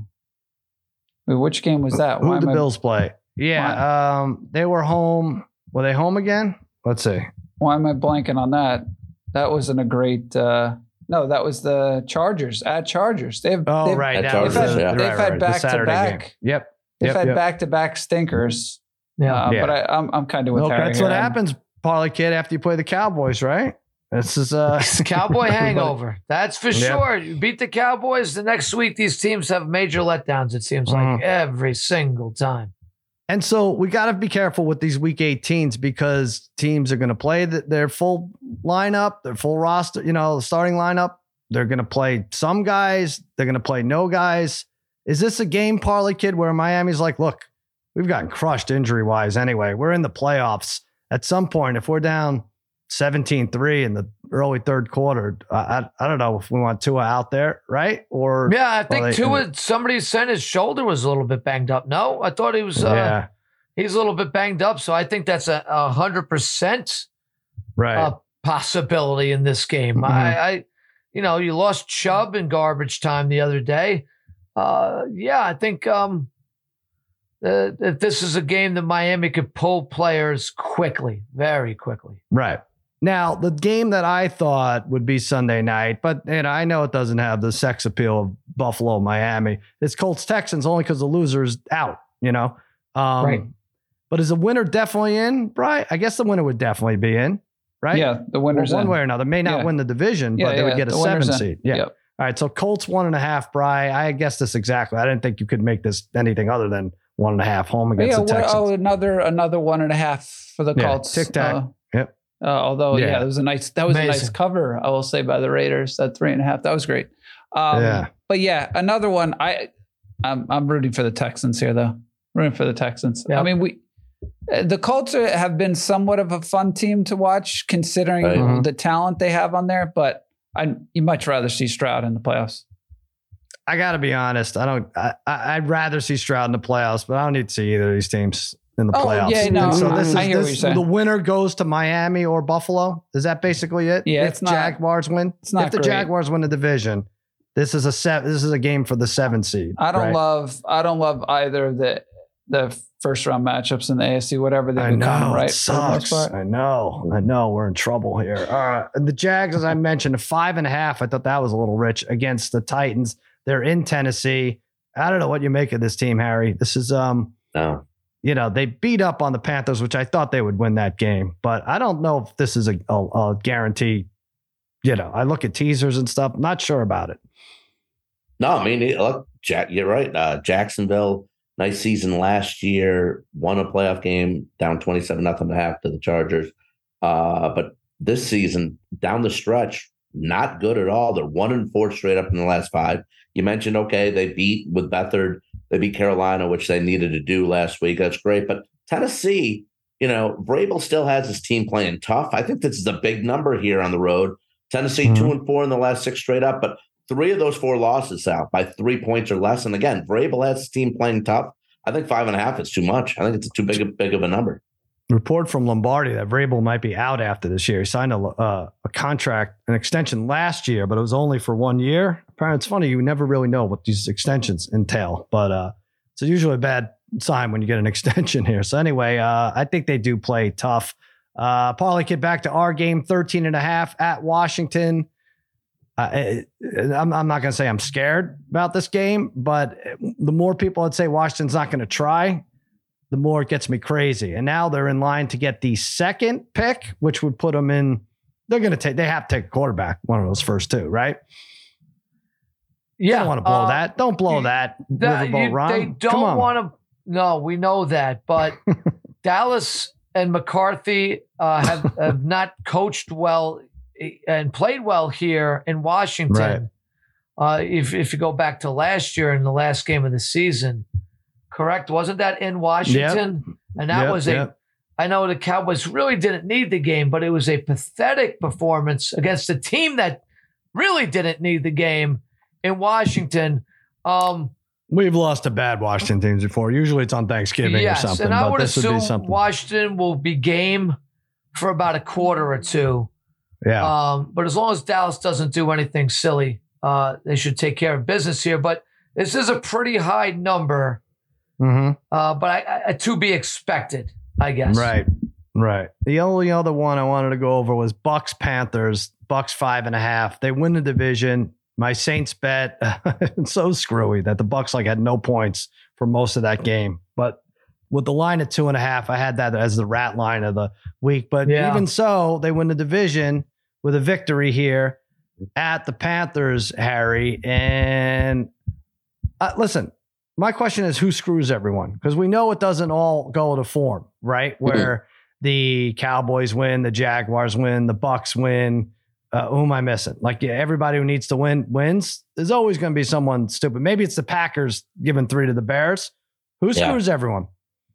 Wait, which game was that? Who did the I, Bills play? Yeah, um, they were home. Were they home again? Let's see. Why am I blanking on that? That wasn't a great. Uh, no, that was the Chargers at Chargers. They've oh they've, right, they've, Chargers, had, yeah. they've right, had right. back the to back. Game. Yep. They've yep, had yep. back to back stinkers. Yeah, uh, yeah. but I, I'm I'm kind of with Look, Harry that's here. what happens, Parlay Kid, after you play the Cowboys, right? This is uh, a Cowboy hangover. That's for yep. sure. You beat the Cowboys the next week. These teams have major letdowns. It seems mm-hmm. like every single time. And so we got to be careful with these week eighteens because teams are going to play the, their full lineup, their full roster, you know, the starting lineup. They're going to play some guys. They're going to play no guys. Is this a game, Parlay Kid, where Miami's like, look, we've gotten crushed injury wise anyway. We're in the playoffs. At some point, if we're down seventeen three in the early third quarter, I, I, I don't know if we want Tua out there, right? Or yeah, I think they, Tua, somebody said his shoulder was a little bit banged up. No, I thought he was, uh, yeah. he's a little bit banged up. So I think that's a, a hundred percent right uh, possibility in this game. Mm-hmm. I, I, you know, you lost Chubb in garbage time the other day. Uh, yeah, I think um, uh, that this is a game that Miami could pull players quickly, very quickly. Right. Now, the game that I thought would be Sunday night, but and I know it doesn't have the sex appeal of Buffalo, Miami. It's Colts Texans only because the loser's out, you know. Um, right. But is the winner definitely in, Brian? I guess the winner would definitely be in, right? Yeah, the winner's well, one in. way or another. May not yeah. win the division, yeah, but they yeah, would get a the seven seed. Yeah. Yep. All right. So Colts one and a half, Brian. I guess this exactly. I didn't think you could make this anything other than one and a half home against yeah, the Texans. Oh, another another one and a half for the yeah, Colts. Tic tac. Uh, yep. Uh, although, yeah. yeah, it was a nice. That was Amazing. a nice cover, I will say, by the Raiders. That three and a half. That was great. Um, yeah. But yeah, another one. I, I'm I'm rooting for the Texans here, though. Rooting for the Texans. Yep. I mean, we. The Colts are, have been somewhat of a fun team to watch, considering right. the talent they have on there. But I, you much rather see Stroud in the playoffs. I got to be honest. I don't. I, I'd rather see Stroud in the playoffs, but I don't need to see either of these teams in the oh, playoffs. Yeah, no, so this is I hear this, what you're saying. The winner goes to Miami or Buffalo. Is that basically it? Yeah, if it's not, Jaguars win. It's not if the great. Jaguars win the division, This is a set. This is a game for the seven seed. I don't right? love. I don't love either of the the first round matchups in the A F C. Whatever they become, I know, right? It sucks. I know. I know. We're in trouble here. Uh, the Jags, as I mentioned, five and a half. I thought that was a little rich against the Titans. They're in Tennessee. I don't know what you make of this team, Harry. This is um. No. You know, they beat up on the Panthers, which I thought they would win that game, but I don't know if this is a, a, a guarantee. You know, I look at teasers and stuff. I'm not sure about it. No, I mean, look, Jack, you're right. Uh, Jacksonville, nice season last year, won a playoff game, down twenty-seven nothing and a half to the Chargers. Uh, but this season, down the stretch, not good at all. They're one and four straight up in the last five. You mentioned, okay, they beat with Beathard. They beat Carolina, which they needed to do last week. That's great. But Tennessee, you know, Vrabel still has his team playing tough. I think this is a big number here on the road. Tennessee, mm-hmm. two and four in the last six straight up, but three of those four losses out by three points or less. And again, Vrabel has his team playing tough. I think five and a half is too much. I think it's too big, a, big of a number. Report from Lombardi that Vrabel might be out after this year. He signed a, uh, a contract, an extension last year, but it was only for one year. Apparently, it's funny. You never really know what these extensions entail, but uh, it's usually a bad sign when you get an extension here. So anyway, uh, I think they do play tough. Uh, Paulie, get back to our game, thirteen and a half at Washington. Uh, I'm, I'm not going to say I'm scared about this game, but the more people that say Washington's not going to try, the more it gets me crazy. And now they're in line to get the second pick, which would put them in. They're going to take, they have to take a quarterback, one of those first two, right? Yeah. You don't want to blow uh, that. Don't blow that. that Riverboat you, Ron. They don't want to. No, we know that. But Dallas and McCarthy uh, have, have not coached well and played well here in Washington. Right. Uh, if, if you go back to last year in the last game of the season, correct? Wasn't that in Washington? Yep. And that yep, was a, yep. I know the Cowboys really didn't need the game, but it was a pathetic performance against a team that really didn't need the game in Washington. Um, We've lost to bad Washington teams before. Usually it's on Thanksgiving yes, or something. And I but would this assume would be something. Washington will be game for about a quarter or two. Yeah. Um, but as long as Dallas doesn't do anything silly, uh, they should take care of business here. But this is a pretty high number. Mm-hmm. Uh, but I, I, to be expected, I guess. Right, right. The only other one I wanted to go over was Bucks Panthers. Bucks five and a half. They win the division. My Saints bet. It's so screwy that the Bucks like had no points for most of that game. But with the line at two and a half, I had that as the rat line of the week. But yeah. even so, they win the division with a victory here at the Panthers, Harry. And uh, listen. My question is, who screws everyone? Because we know it doesn't all go to form, right? Where mm-hmm. the Cowboys win, the Jaguars win, the Bucks win. Uh, who am I missing? Like yeah, everybody who needs to win wins. There's always going to be someone stupid. Maybe it's the Packers giving three to the Bears. Who screws yeah. everyone?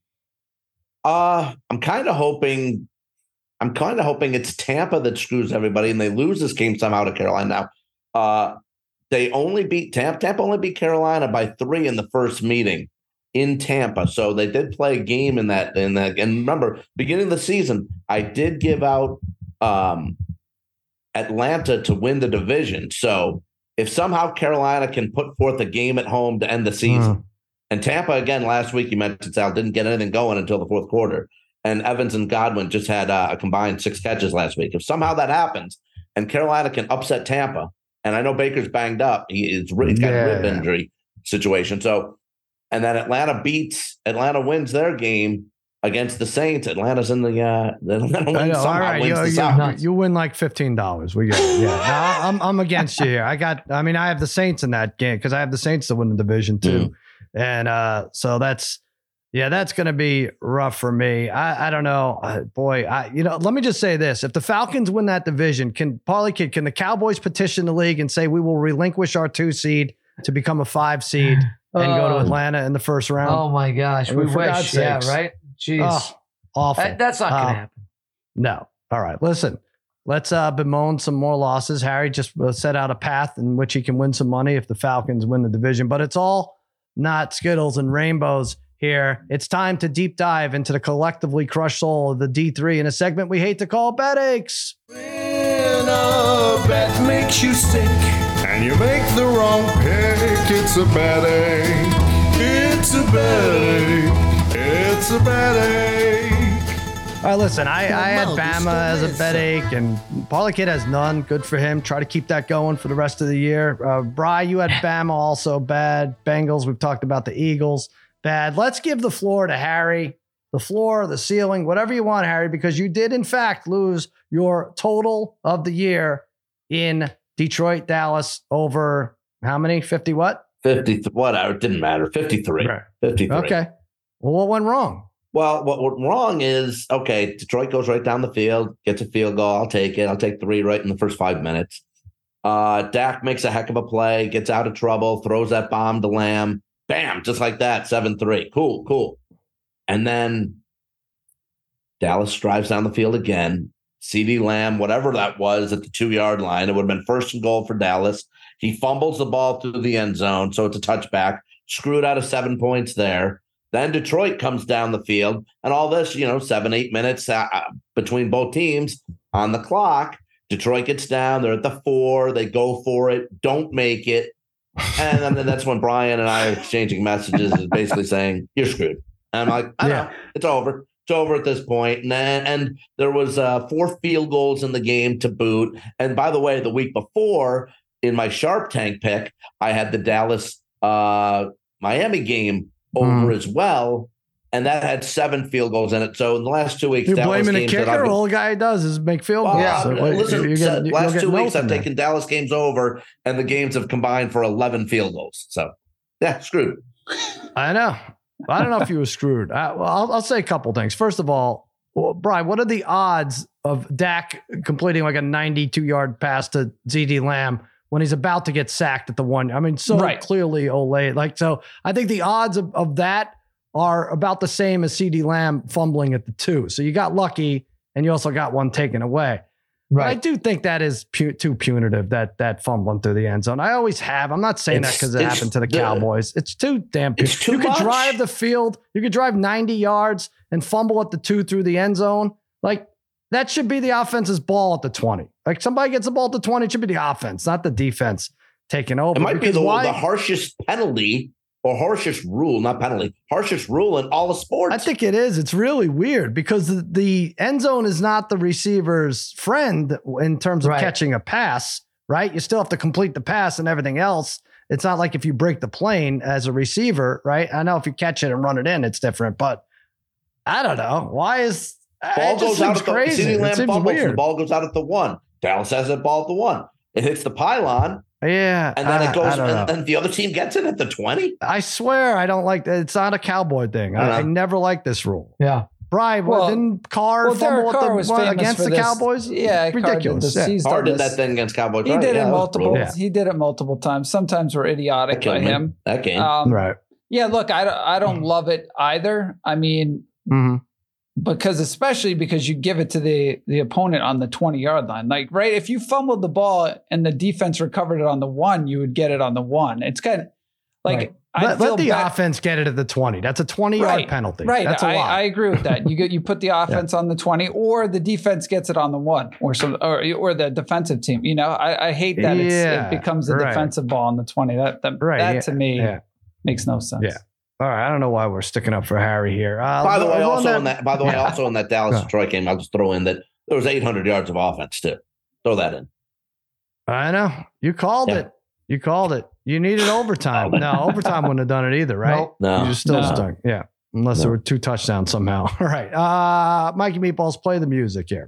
Uh, I'm kind of hoping. I'm kind of hoping it's Tampa that screws everybody, and they lose this game somehow to Carolina. Now, uh, They only beat Tampa. Tampa only beat Carolina by three in the first meeting in Tampa. So they did play a game in that. In that. And remember, beginning of the season, I did give out um, Atlanta to win the division. So if somehow Carolina can put forth a game at home to end the season, mm. and Tampa, again, last week, you mentioned Sal, didn't get anything going until the fourth quarter. And Evans and Godwin just had uh, a combined six catches last week. If somehow that happens and Carolina can upset Tampa, and I know Baker's banged up. He, he's, he's got yeah. a rib injury situation. So, and then Atlanta beats, Atlanta wins their game against the Saints. Atlanta's in the, uh, Atlanta wins somehow, all right. wins you, the you, you win like fifteen dollars. We got it. Yeah. No, I'm, I'm against you here. I got, I mean, I have the Saints in that game because I have the Saints to win the division too. Mm. And uh, so that's, yeah, that's going to be rough for me. I, I don't know. Uh, boy, I, you know, let me just say this. If the Falcons win that division, can Paulie Kid, can the Cowboys petition the league and say we will relinquish our two seed to become a five seed and oh. go to Atlanta in the first round? Oh, my gosh. I mean, we wish. Yeah, right? Jeez. Oh, awful. That, that's not going to uh, happen. No. All right. Listen, let's uh, bemoan some more losses. Harry just uh, set out a path in which he can win some money if the Falcons win the division. But it's all not Skittles and rainbows. Here, it's time to deep dive into the collectively crushed soul of the D three in a segment we hate to call Bet Aches. When a bet makes you sick, and you make the wrong pick, it's a bad ache. It's a bad ache. It's a bad ache. All right, listen, I, I had Bama as a bed ache, and Parlay Kid has none. Good for him. Try to keep that going for the rest of the year. Uh, Bry, you had Bama also bad. Bengals, we've talked about the Eagles. Bad. Let's give the floor to Harry. The floor, the ceiling, whatever you want, Harry, because you did, in fact, lose your total of the year in Detroit, Dallas, over how many? fifty what? fifty, whatever. It didn't matter. fifty-three. Right. fifty-three. Okay. Well, what went wrong? Well, what went wrong is, okay, Detroit goes right down the field, gets a field goal. I'll take it. I'll take three right in the first five minutes. Uh, Dak makes a heck of a play, gets out of trouble, throws that bomb to Lamb. Bam, just like that, seven three. Cool, cool. And then Dallas drives down the field again. CeeDee Lamb, whatever that was, at the two-yard line. It would have been first and goal for Dallas. He fumbles the ball through the end zone, so it's a touchback. Screwed out of seven points there. Then Detroit comes down the field, and all this, you know, seven, eight minutes uh, between both teams on the clock. Detroit gets down. They're at the four. They go for it. Don't make it. And then that's when Brian and I are exchanging messages, is basically saying, you're screwed. And I'm like, I know, it's over. It's over at this point. And, and there was uh, four field goals in the game to boot. And by the way, the week before, in my Sharp Tank pick, I had the Dallas uh, Miami game over mm. as well. And that had seven field goals in it. So in the last two weeks, you're Dallas blaming games the kicker. Been, all the guy does is make field goals. Well, yeah. So, wait, listen, you're getting, you're last two weeks I've there. taken Dallas games over, and the games have combined for eleven field goals. So yeah, screwed. I know. I don't know if you were screwed. I, well, I'll, I'll say a couple things. First of all, well, Brian, what are the odds of Dak completing like a ninety-two yard pass to CeeDee Lamb when he's about to get sacked at the one? I mean, so right. clearly Olay. Like, so I think the odds of, of that are about the same as CeeDee Lamb fumbling at the two. So you got lucky, and you also got one taken away. Right. But I do think that is pu- too punitive, that that fumbling through the end zone. I always have. I'm not saying it's, that because it happened to the Cowboys. It's too damn punitive. It's too you much. could drive the field. You could drive ninety yards and fumble at the two through the end zone. Like, that should be the offense's ball at the twenty. Like, somebody gets the ball at the twenty, it should be the offense, not the defense taking over. It might be the, why, the harshest penalty or harshest rule, not penalty, harshest rule in all of sports. I think it is. It's really weird because the, the end zone is not the receiver's friend in terms of right. catching a pass, right? You still have to complete the pass and everything else. It's not like if you break the plane as a receiver, right? I know if you catch it and run it in, it's different, but I don't know. Why is ball it goes out at the crazy. CeeDee Lamb fumbles, weird. The ball goes out at the one. Dallas has that ball at the one. It hits the pylon. Yeah. And then I, it goes, and, and the other team gets it at the twenty. I swear I don't like that. It's not a Cowboy thing. I, I never liked this rule. Yeah. Brian, well, didn't Carr well, fumble Carr at the, one, against the this. Cowboys? Yeah, ridiculous. Carr did, yeah. Carr did that thing against Cowboys. He right? did yeah, it multiple. Yeah. He did it multiple times. Sometimes we're idiotic by me. him. That game. Um, right. Yeah, look, I don't, I don't love it either. I mean, mm-hmm. because especially because you give it to the the opponent on the twenty yard line. Like, right, if you fumbled the ball and the defense recovered it on the one, you would get it on the one. It's kind of like right. I let, let the bad. offense get it at the twenty. That's a twenty yard right. penalty. Right. That's a I, lot. I agree with that. You get you put the offense yeah. on the twenty, or the defense gets it on the one, or some or or the defensive team. You know, I, I hate that yeah. it's, it becomes a right. defensive ball on the twenty. That that, right. that yeah. to me yeah. makes no sense. Yeah. All right, I don't know why we're sticking up for Harry here. Uh, by the way, also that, in that, by the way, yeah. also in that Dallas Detroit game, I'll just throw in that there was eight hundred yards of offense too. Throw that in. I know you called yeah. it. You called it. You needed overtime. No, overtime wouldn't have done it either, right? Nope. No, you're still no. stuck. Yeah, unless no. there were two touchdowns somehow. All right, uh, Mikey Meatballs, play the music here.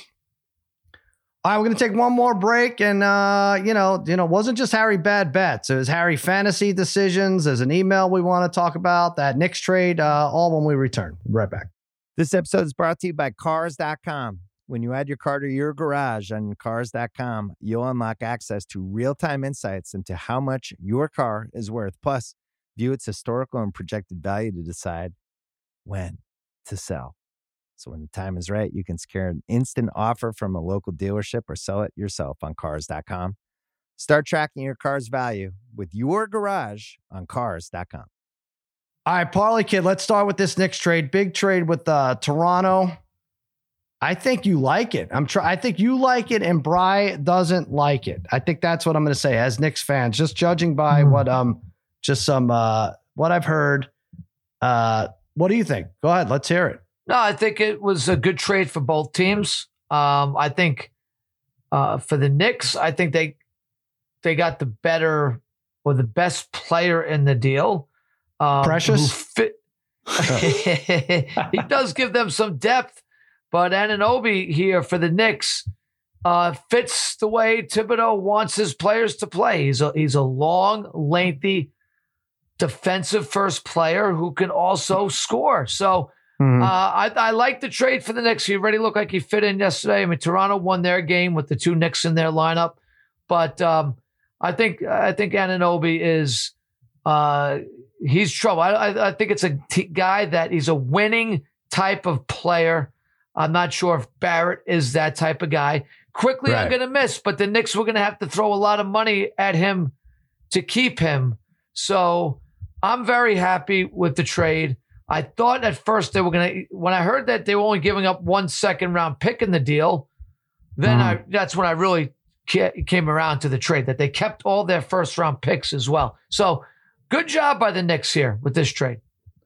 All right, we're going to take one more break, and uh, you know, you know, it wasn't just Harry bad bets. It was Harry fantasy decisions. There's an email we want to talk about, that Knicks trade, uh, all when we return. Be right back. This episode is brought to you by Cars dot com. When you add your car to your garage on Cars dot com, you'll unlock access to real-time insights into how much your car is worth. Plus, view its historical and projected value to decide when to sell. So when the time is right, you can secure an instant offer from a local dealership or sell it yourself on Cars dot com. Start tracking your car's value with your garage on Cars dot com. All right, Parlay Kid, let's start with this Knicks trade. Big trade with uh, Toronto. I think you like it. I'm try. I think you like it, and Bry doesn't like it. I think that's what I'm going to say as Knicks fans, just judging by mm. what um, just some uh, what I've heard. Uh, what do you think? Go ahead, let's hear it. No, I think it was a good trade for both teams. Um, I think uh, for the Knicks, I think they they got the better or the best player in the deal. Um, Precious. Fit- he does give them some depth. But Anunoby here for the Knicks uh, fits the way Thibodeau wants his players to play. He's a, he's a long, lengthy, defensive first player who can also score. So mm-hmm. uh, I, I like the trade for the Knicks. He already looked like he fit in yesterday. I mean, Toronto won their game with the two Knicks in their lineup. But um, I think I think Anunoby is uh, he's trouble. I, I, I think it's a t- guy that he's a winning type of player. I'm not sure if Barrett is that type of guy. Quickly, right. I'm going to miss, but the Knicks were going to have to throw a lot of money at him to keep him. So I'm very happy with the trade. I thought at first they were going to, when I heard that they were only giving up one second round pick in the deal, then mm. I that's when I really ca- came around to the trade, that they kept all their first round picks as well. So good job by the Knicks here with this trade.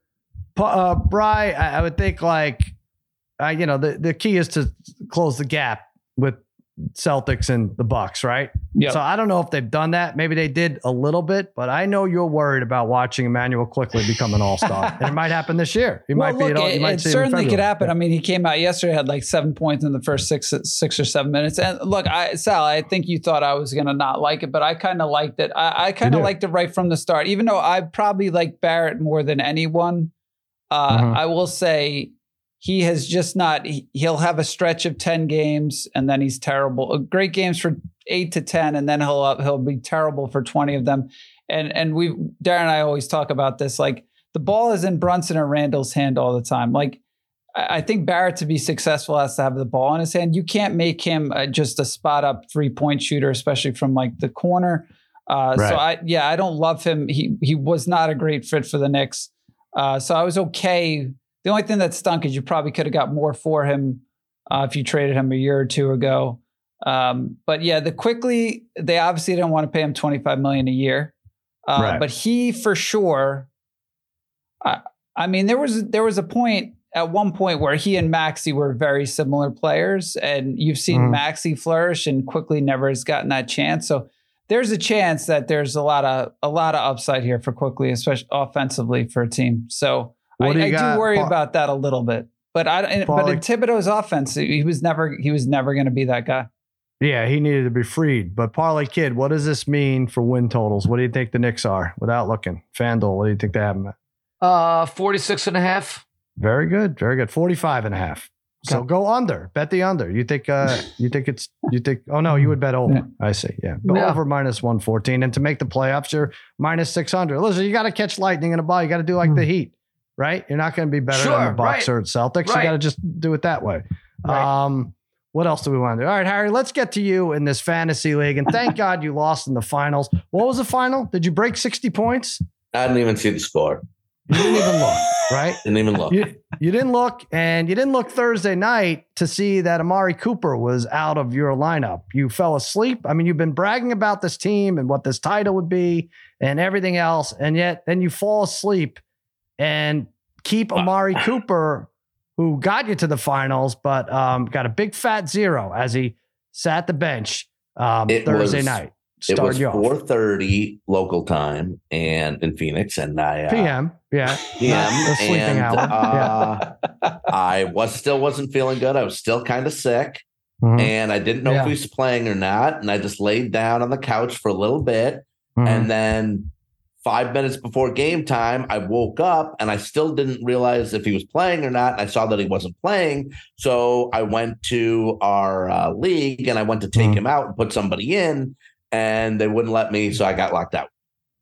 Uh, Bry, I, I would think like, Uh, you know, the, the key is to close the gap with Celtics and the Bucks, right? Yeah. So I don't know if they've done that. Maybe they did a little bit, but I know you're worried about watching Emmanuel Quickley become an all-star. And it might happen this year. He well, might look, be. It, you might it see certainly him could happen. I mean, he came out yesterday, had like seven points in the first six, six or seven minutes. And look, I, Sal, I think you thought I was going to not like it, but I kind of liked it. I, I kind of liked it right from the start, even though I probably like Barrett more than anyone. Uh, mm-hmm. I will say. He has just not, he, he'll have a stretch of ten games and then he's terrible. Great games for eight to ten and then he'll he'll be terrible for twenty of them. And and we, Darren and I always talk about this, like the ball is in Brunson or Randall's hand all the time. Like I, I think Barrett to be successful has to have the ball in his hand. You can't make him uh, just a spot up three point shooter, especially from like the corner. Uh, right. So I, yeah, I don't love him. He, he was not a great fit for the Knicks. Uh, so I was okay. The only thing that stunk is you probably could have got more for him uh, if you traded him a year or two ago. Um, but yeah, the Quickley, they obviously didn't want to pay him twenty-five million dollars a year. Uh, right. But he for sure, I, I mean, there was there was a point at one point where he and Maxey were very similar players, and you've seen mm. Maxey flourish and Quickley never has gotten that chance. So there's a chance that there's a lot of a lot of upside here for Quickley, especially offensively for a team. So I, do, I do worry pa- about that a little bit, but I Paulie. but in Thibodeau's offense, he was never he was never going to be that guy. Yeah, he needed to be freed. But Parlay Kid, what does this mean for win totals? What do you think the Knicks are without looking? FanDuel, what do you think they have them at? Uh, forty-six and a half. Very good, very good. forty-five and a half. So okay. Go under. Bet the under. You think? Uh, you think it's? You think? Oh no, you would bet over. Yeah. I see. Yeah, go yeah. over minus one fourteen, and to make the playoffs, you're minus six hundred. Listen, you got to catch lightning in a ball. You got to do like mm. the Heat. Right? You're not going to be better sure, than the Bucks right. or Celtics. Right. You got to just do it that way. Right. Um, what else do we want to do? All right, Harry, let's get to you in this fantasy league. And thank God you lost in the finals. What was the final? Did you break sixty points? I didn't even see the score. You didn't even look, right? Didn't even look. You, you didn't look, and you didn't look Thursday night to see that Amari Cooper was out of your lineup. You fell asleep. I mean, you've been bragging about this team and what this title would be and everything else, and yet then you fall asleep and keep Amari Cooper, who got you to the finals, but um, got a big fat zero as he sat the bench um, Thursday was, night. It was four thirty local time and in Phoenix, and I uh, P M yeah P M sleeping and, hour. Uh, yeah. I was still wasn't feeling good. I was still kind of sick, mm-hmm. and I didn't know yeah. if he was playing or not. And I just laid down on the couch for a little bit, mm-hmm. and then. Five minutes before game time, I woke up and I still didn't realize if he was playing or not. And I saw that he wasn't playing. So I went to our uh, league and I went to take mm. him out and put somebody in, and they wouldn't let me. So I got locked out.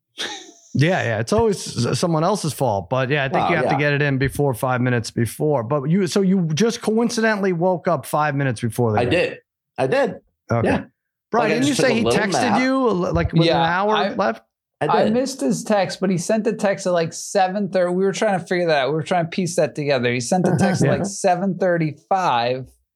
Yeah, yeah. It's always someone else's fault. But yeah, I think oh, you have yeah. to get it in before five minutes before. But you, so you just coincidentally woke up five minutes before the I game. did. I did. Okay. Yeah. Brian, like didn't you say he texted nap. you like with yeah, an hour I, left? I, I missed his text, but he sent a text at like seven thirty. We were trying to figure that out. We were trying to piece that together. He sent a text yeah. at like seven thirty-five.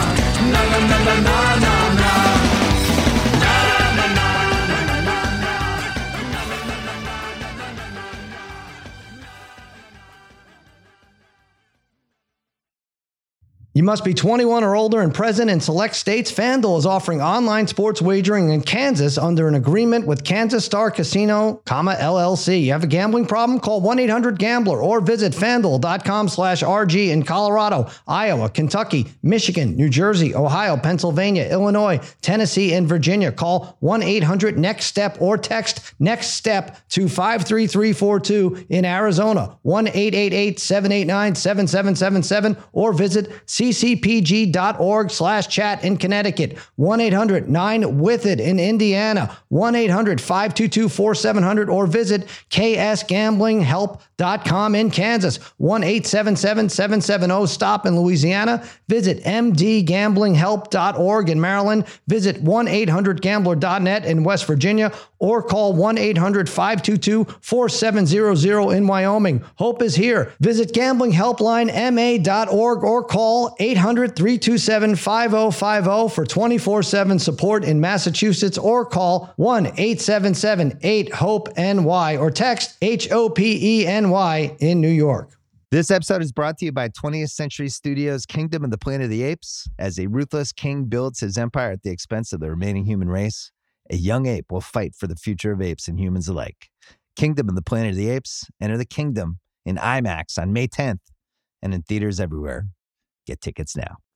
You must be twenty-one or older and present in select states. FanDuel is offering online sports wagering in Kansas under an agreement with Kansas Star Casino, comma, L L C. You have a gambling problem? Call one eight hundred gambler or visit FanDuel.com slash RG in Colorado, Iowa, Kentucky, Michigan, New Jersey, Ohio, Pennsylvania, Illinois, Tennessee, and Virginia. Call one eight hundred next step or text NEXTSTEP to five three three four two in Arizona, one eight eight eight, seven eight nine, seven seven seven seven, or visit c c p g dot org slash chat in Connecticut, one eight hundred nine with it in Indiana, one eight hundred five two two four seven zero zero, or visit k s gambling help dot com in Kansas, one eight seven seven, seven seven zero, stop in Louisiana, visit m d gambling help dot org in Maryland, visit one eight hundred gambler dot net in West Virginia, or call one eight hundred five two two four seven zero zero in Wyoming. Hope is here. Visit gambling helpline m a dot org or call eight hundred, three two seven, five zero five zero for twenty-four seven support in Massachusetts, or call one eight seven seven, eight, hope N Y or text H O P E N Y in New York. This episode is brought to you by twentieth Century Studios' Kingdom of the Planet of the Apes. As a ruthless king builds his empire at the expense of the remaining human race, a young ape will fight for the future of apes and humans alike. Kingdom of the Planet of the Apes. Enter the kingdom in IMAX on May tenth and in theaters everywhere. Get tickets now.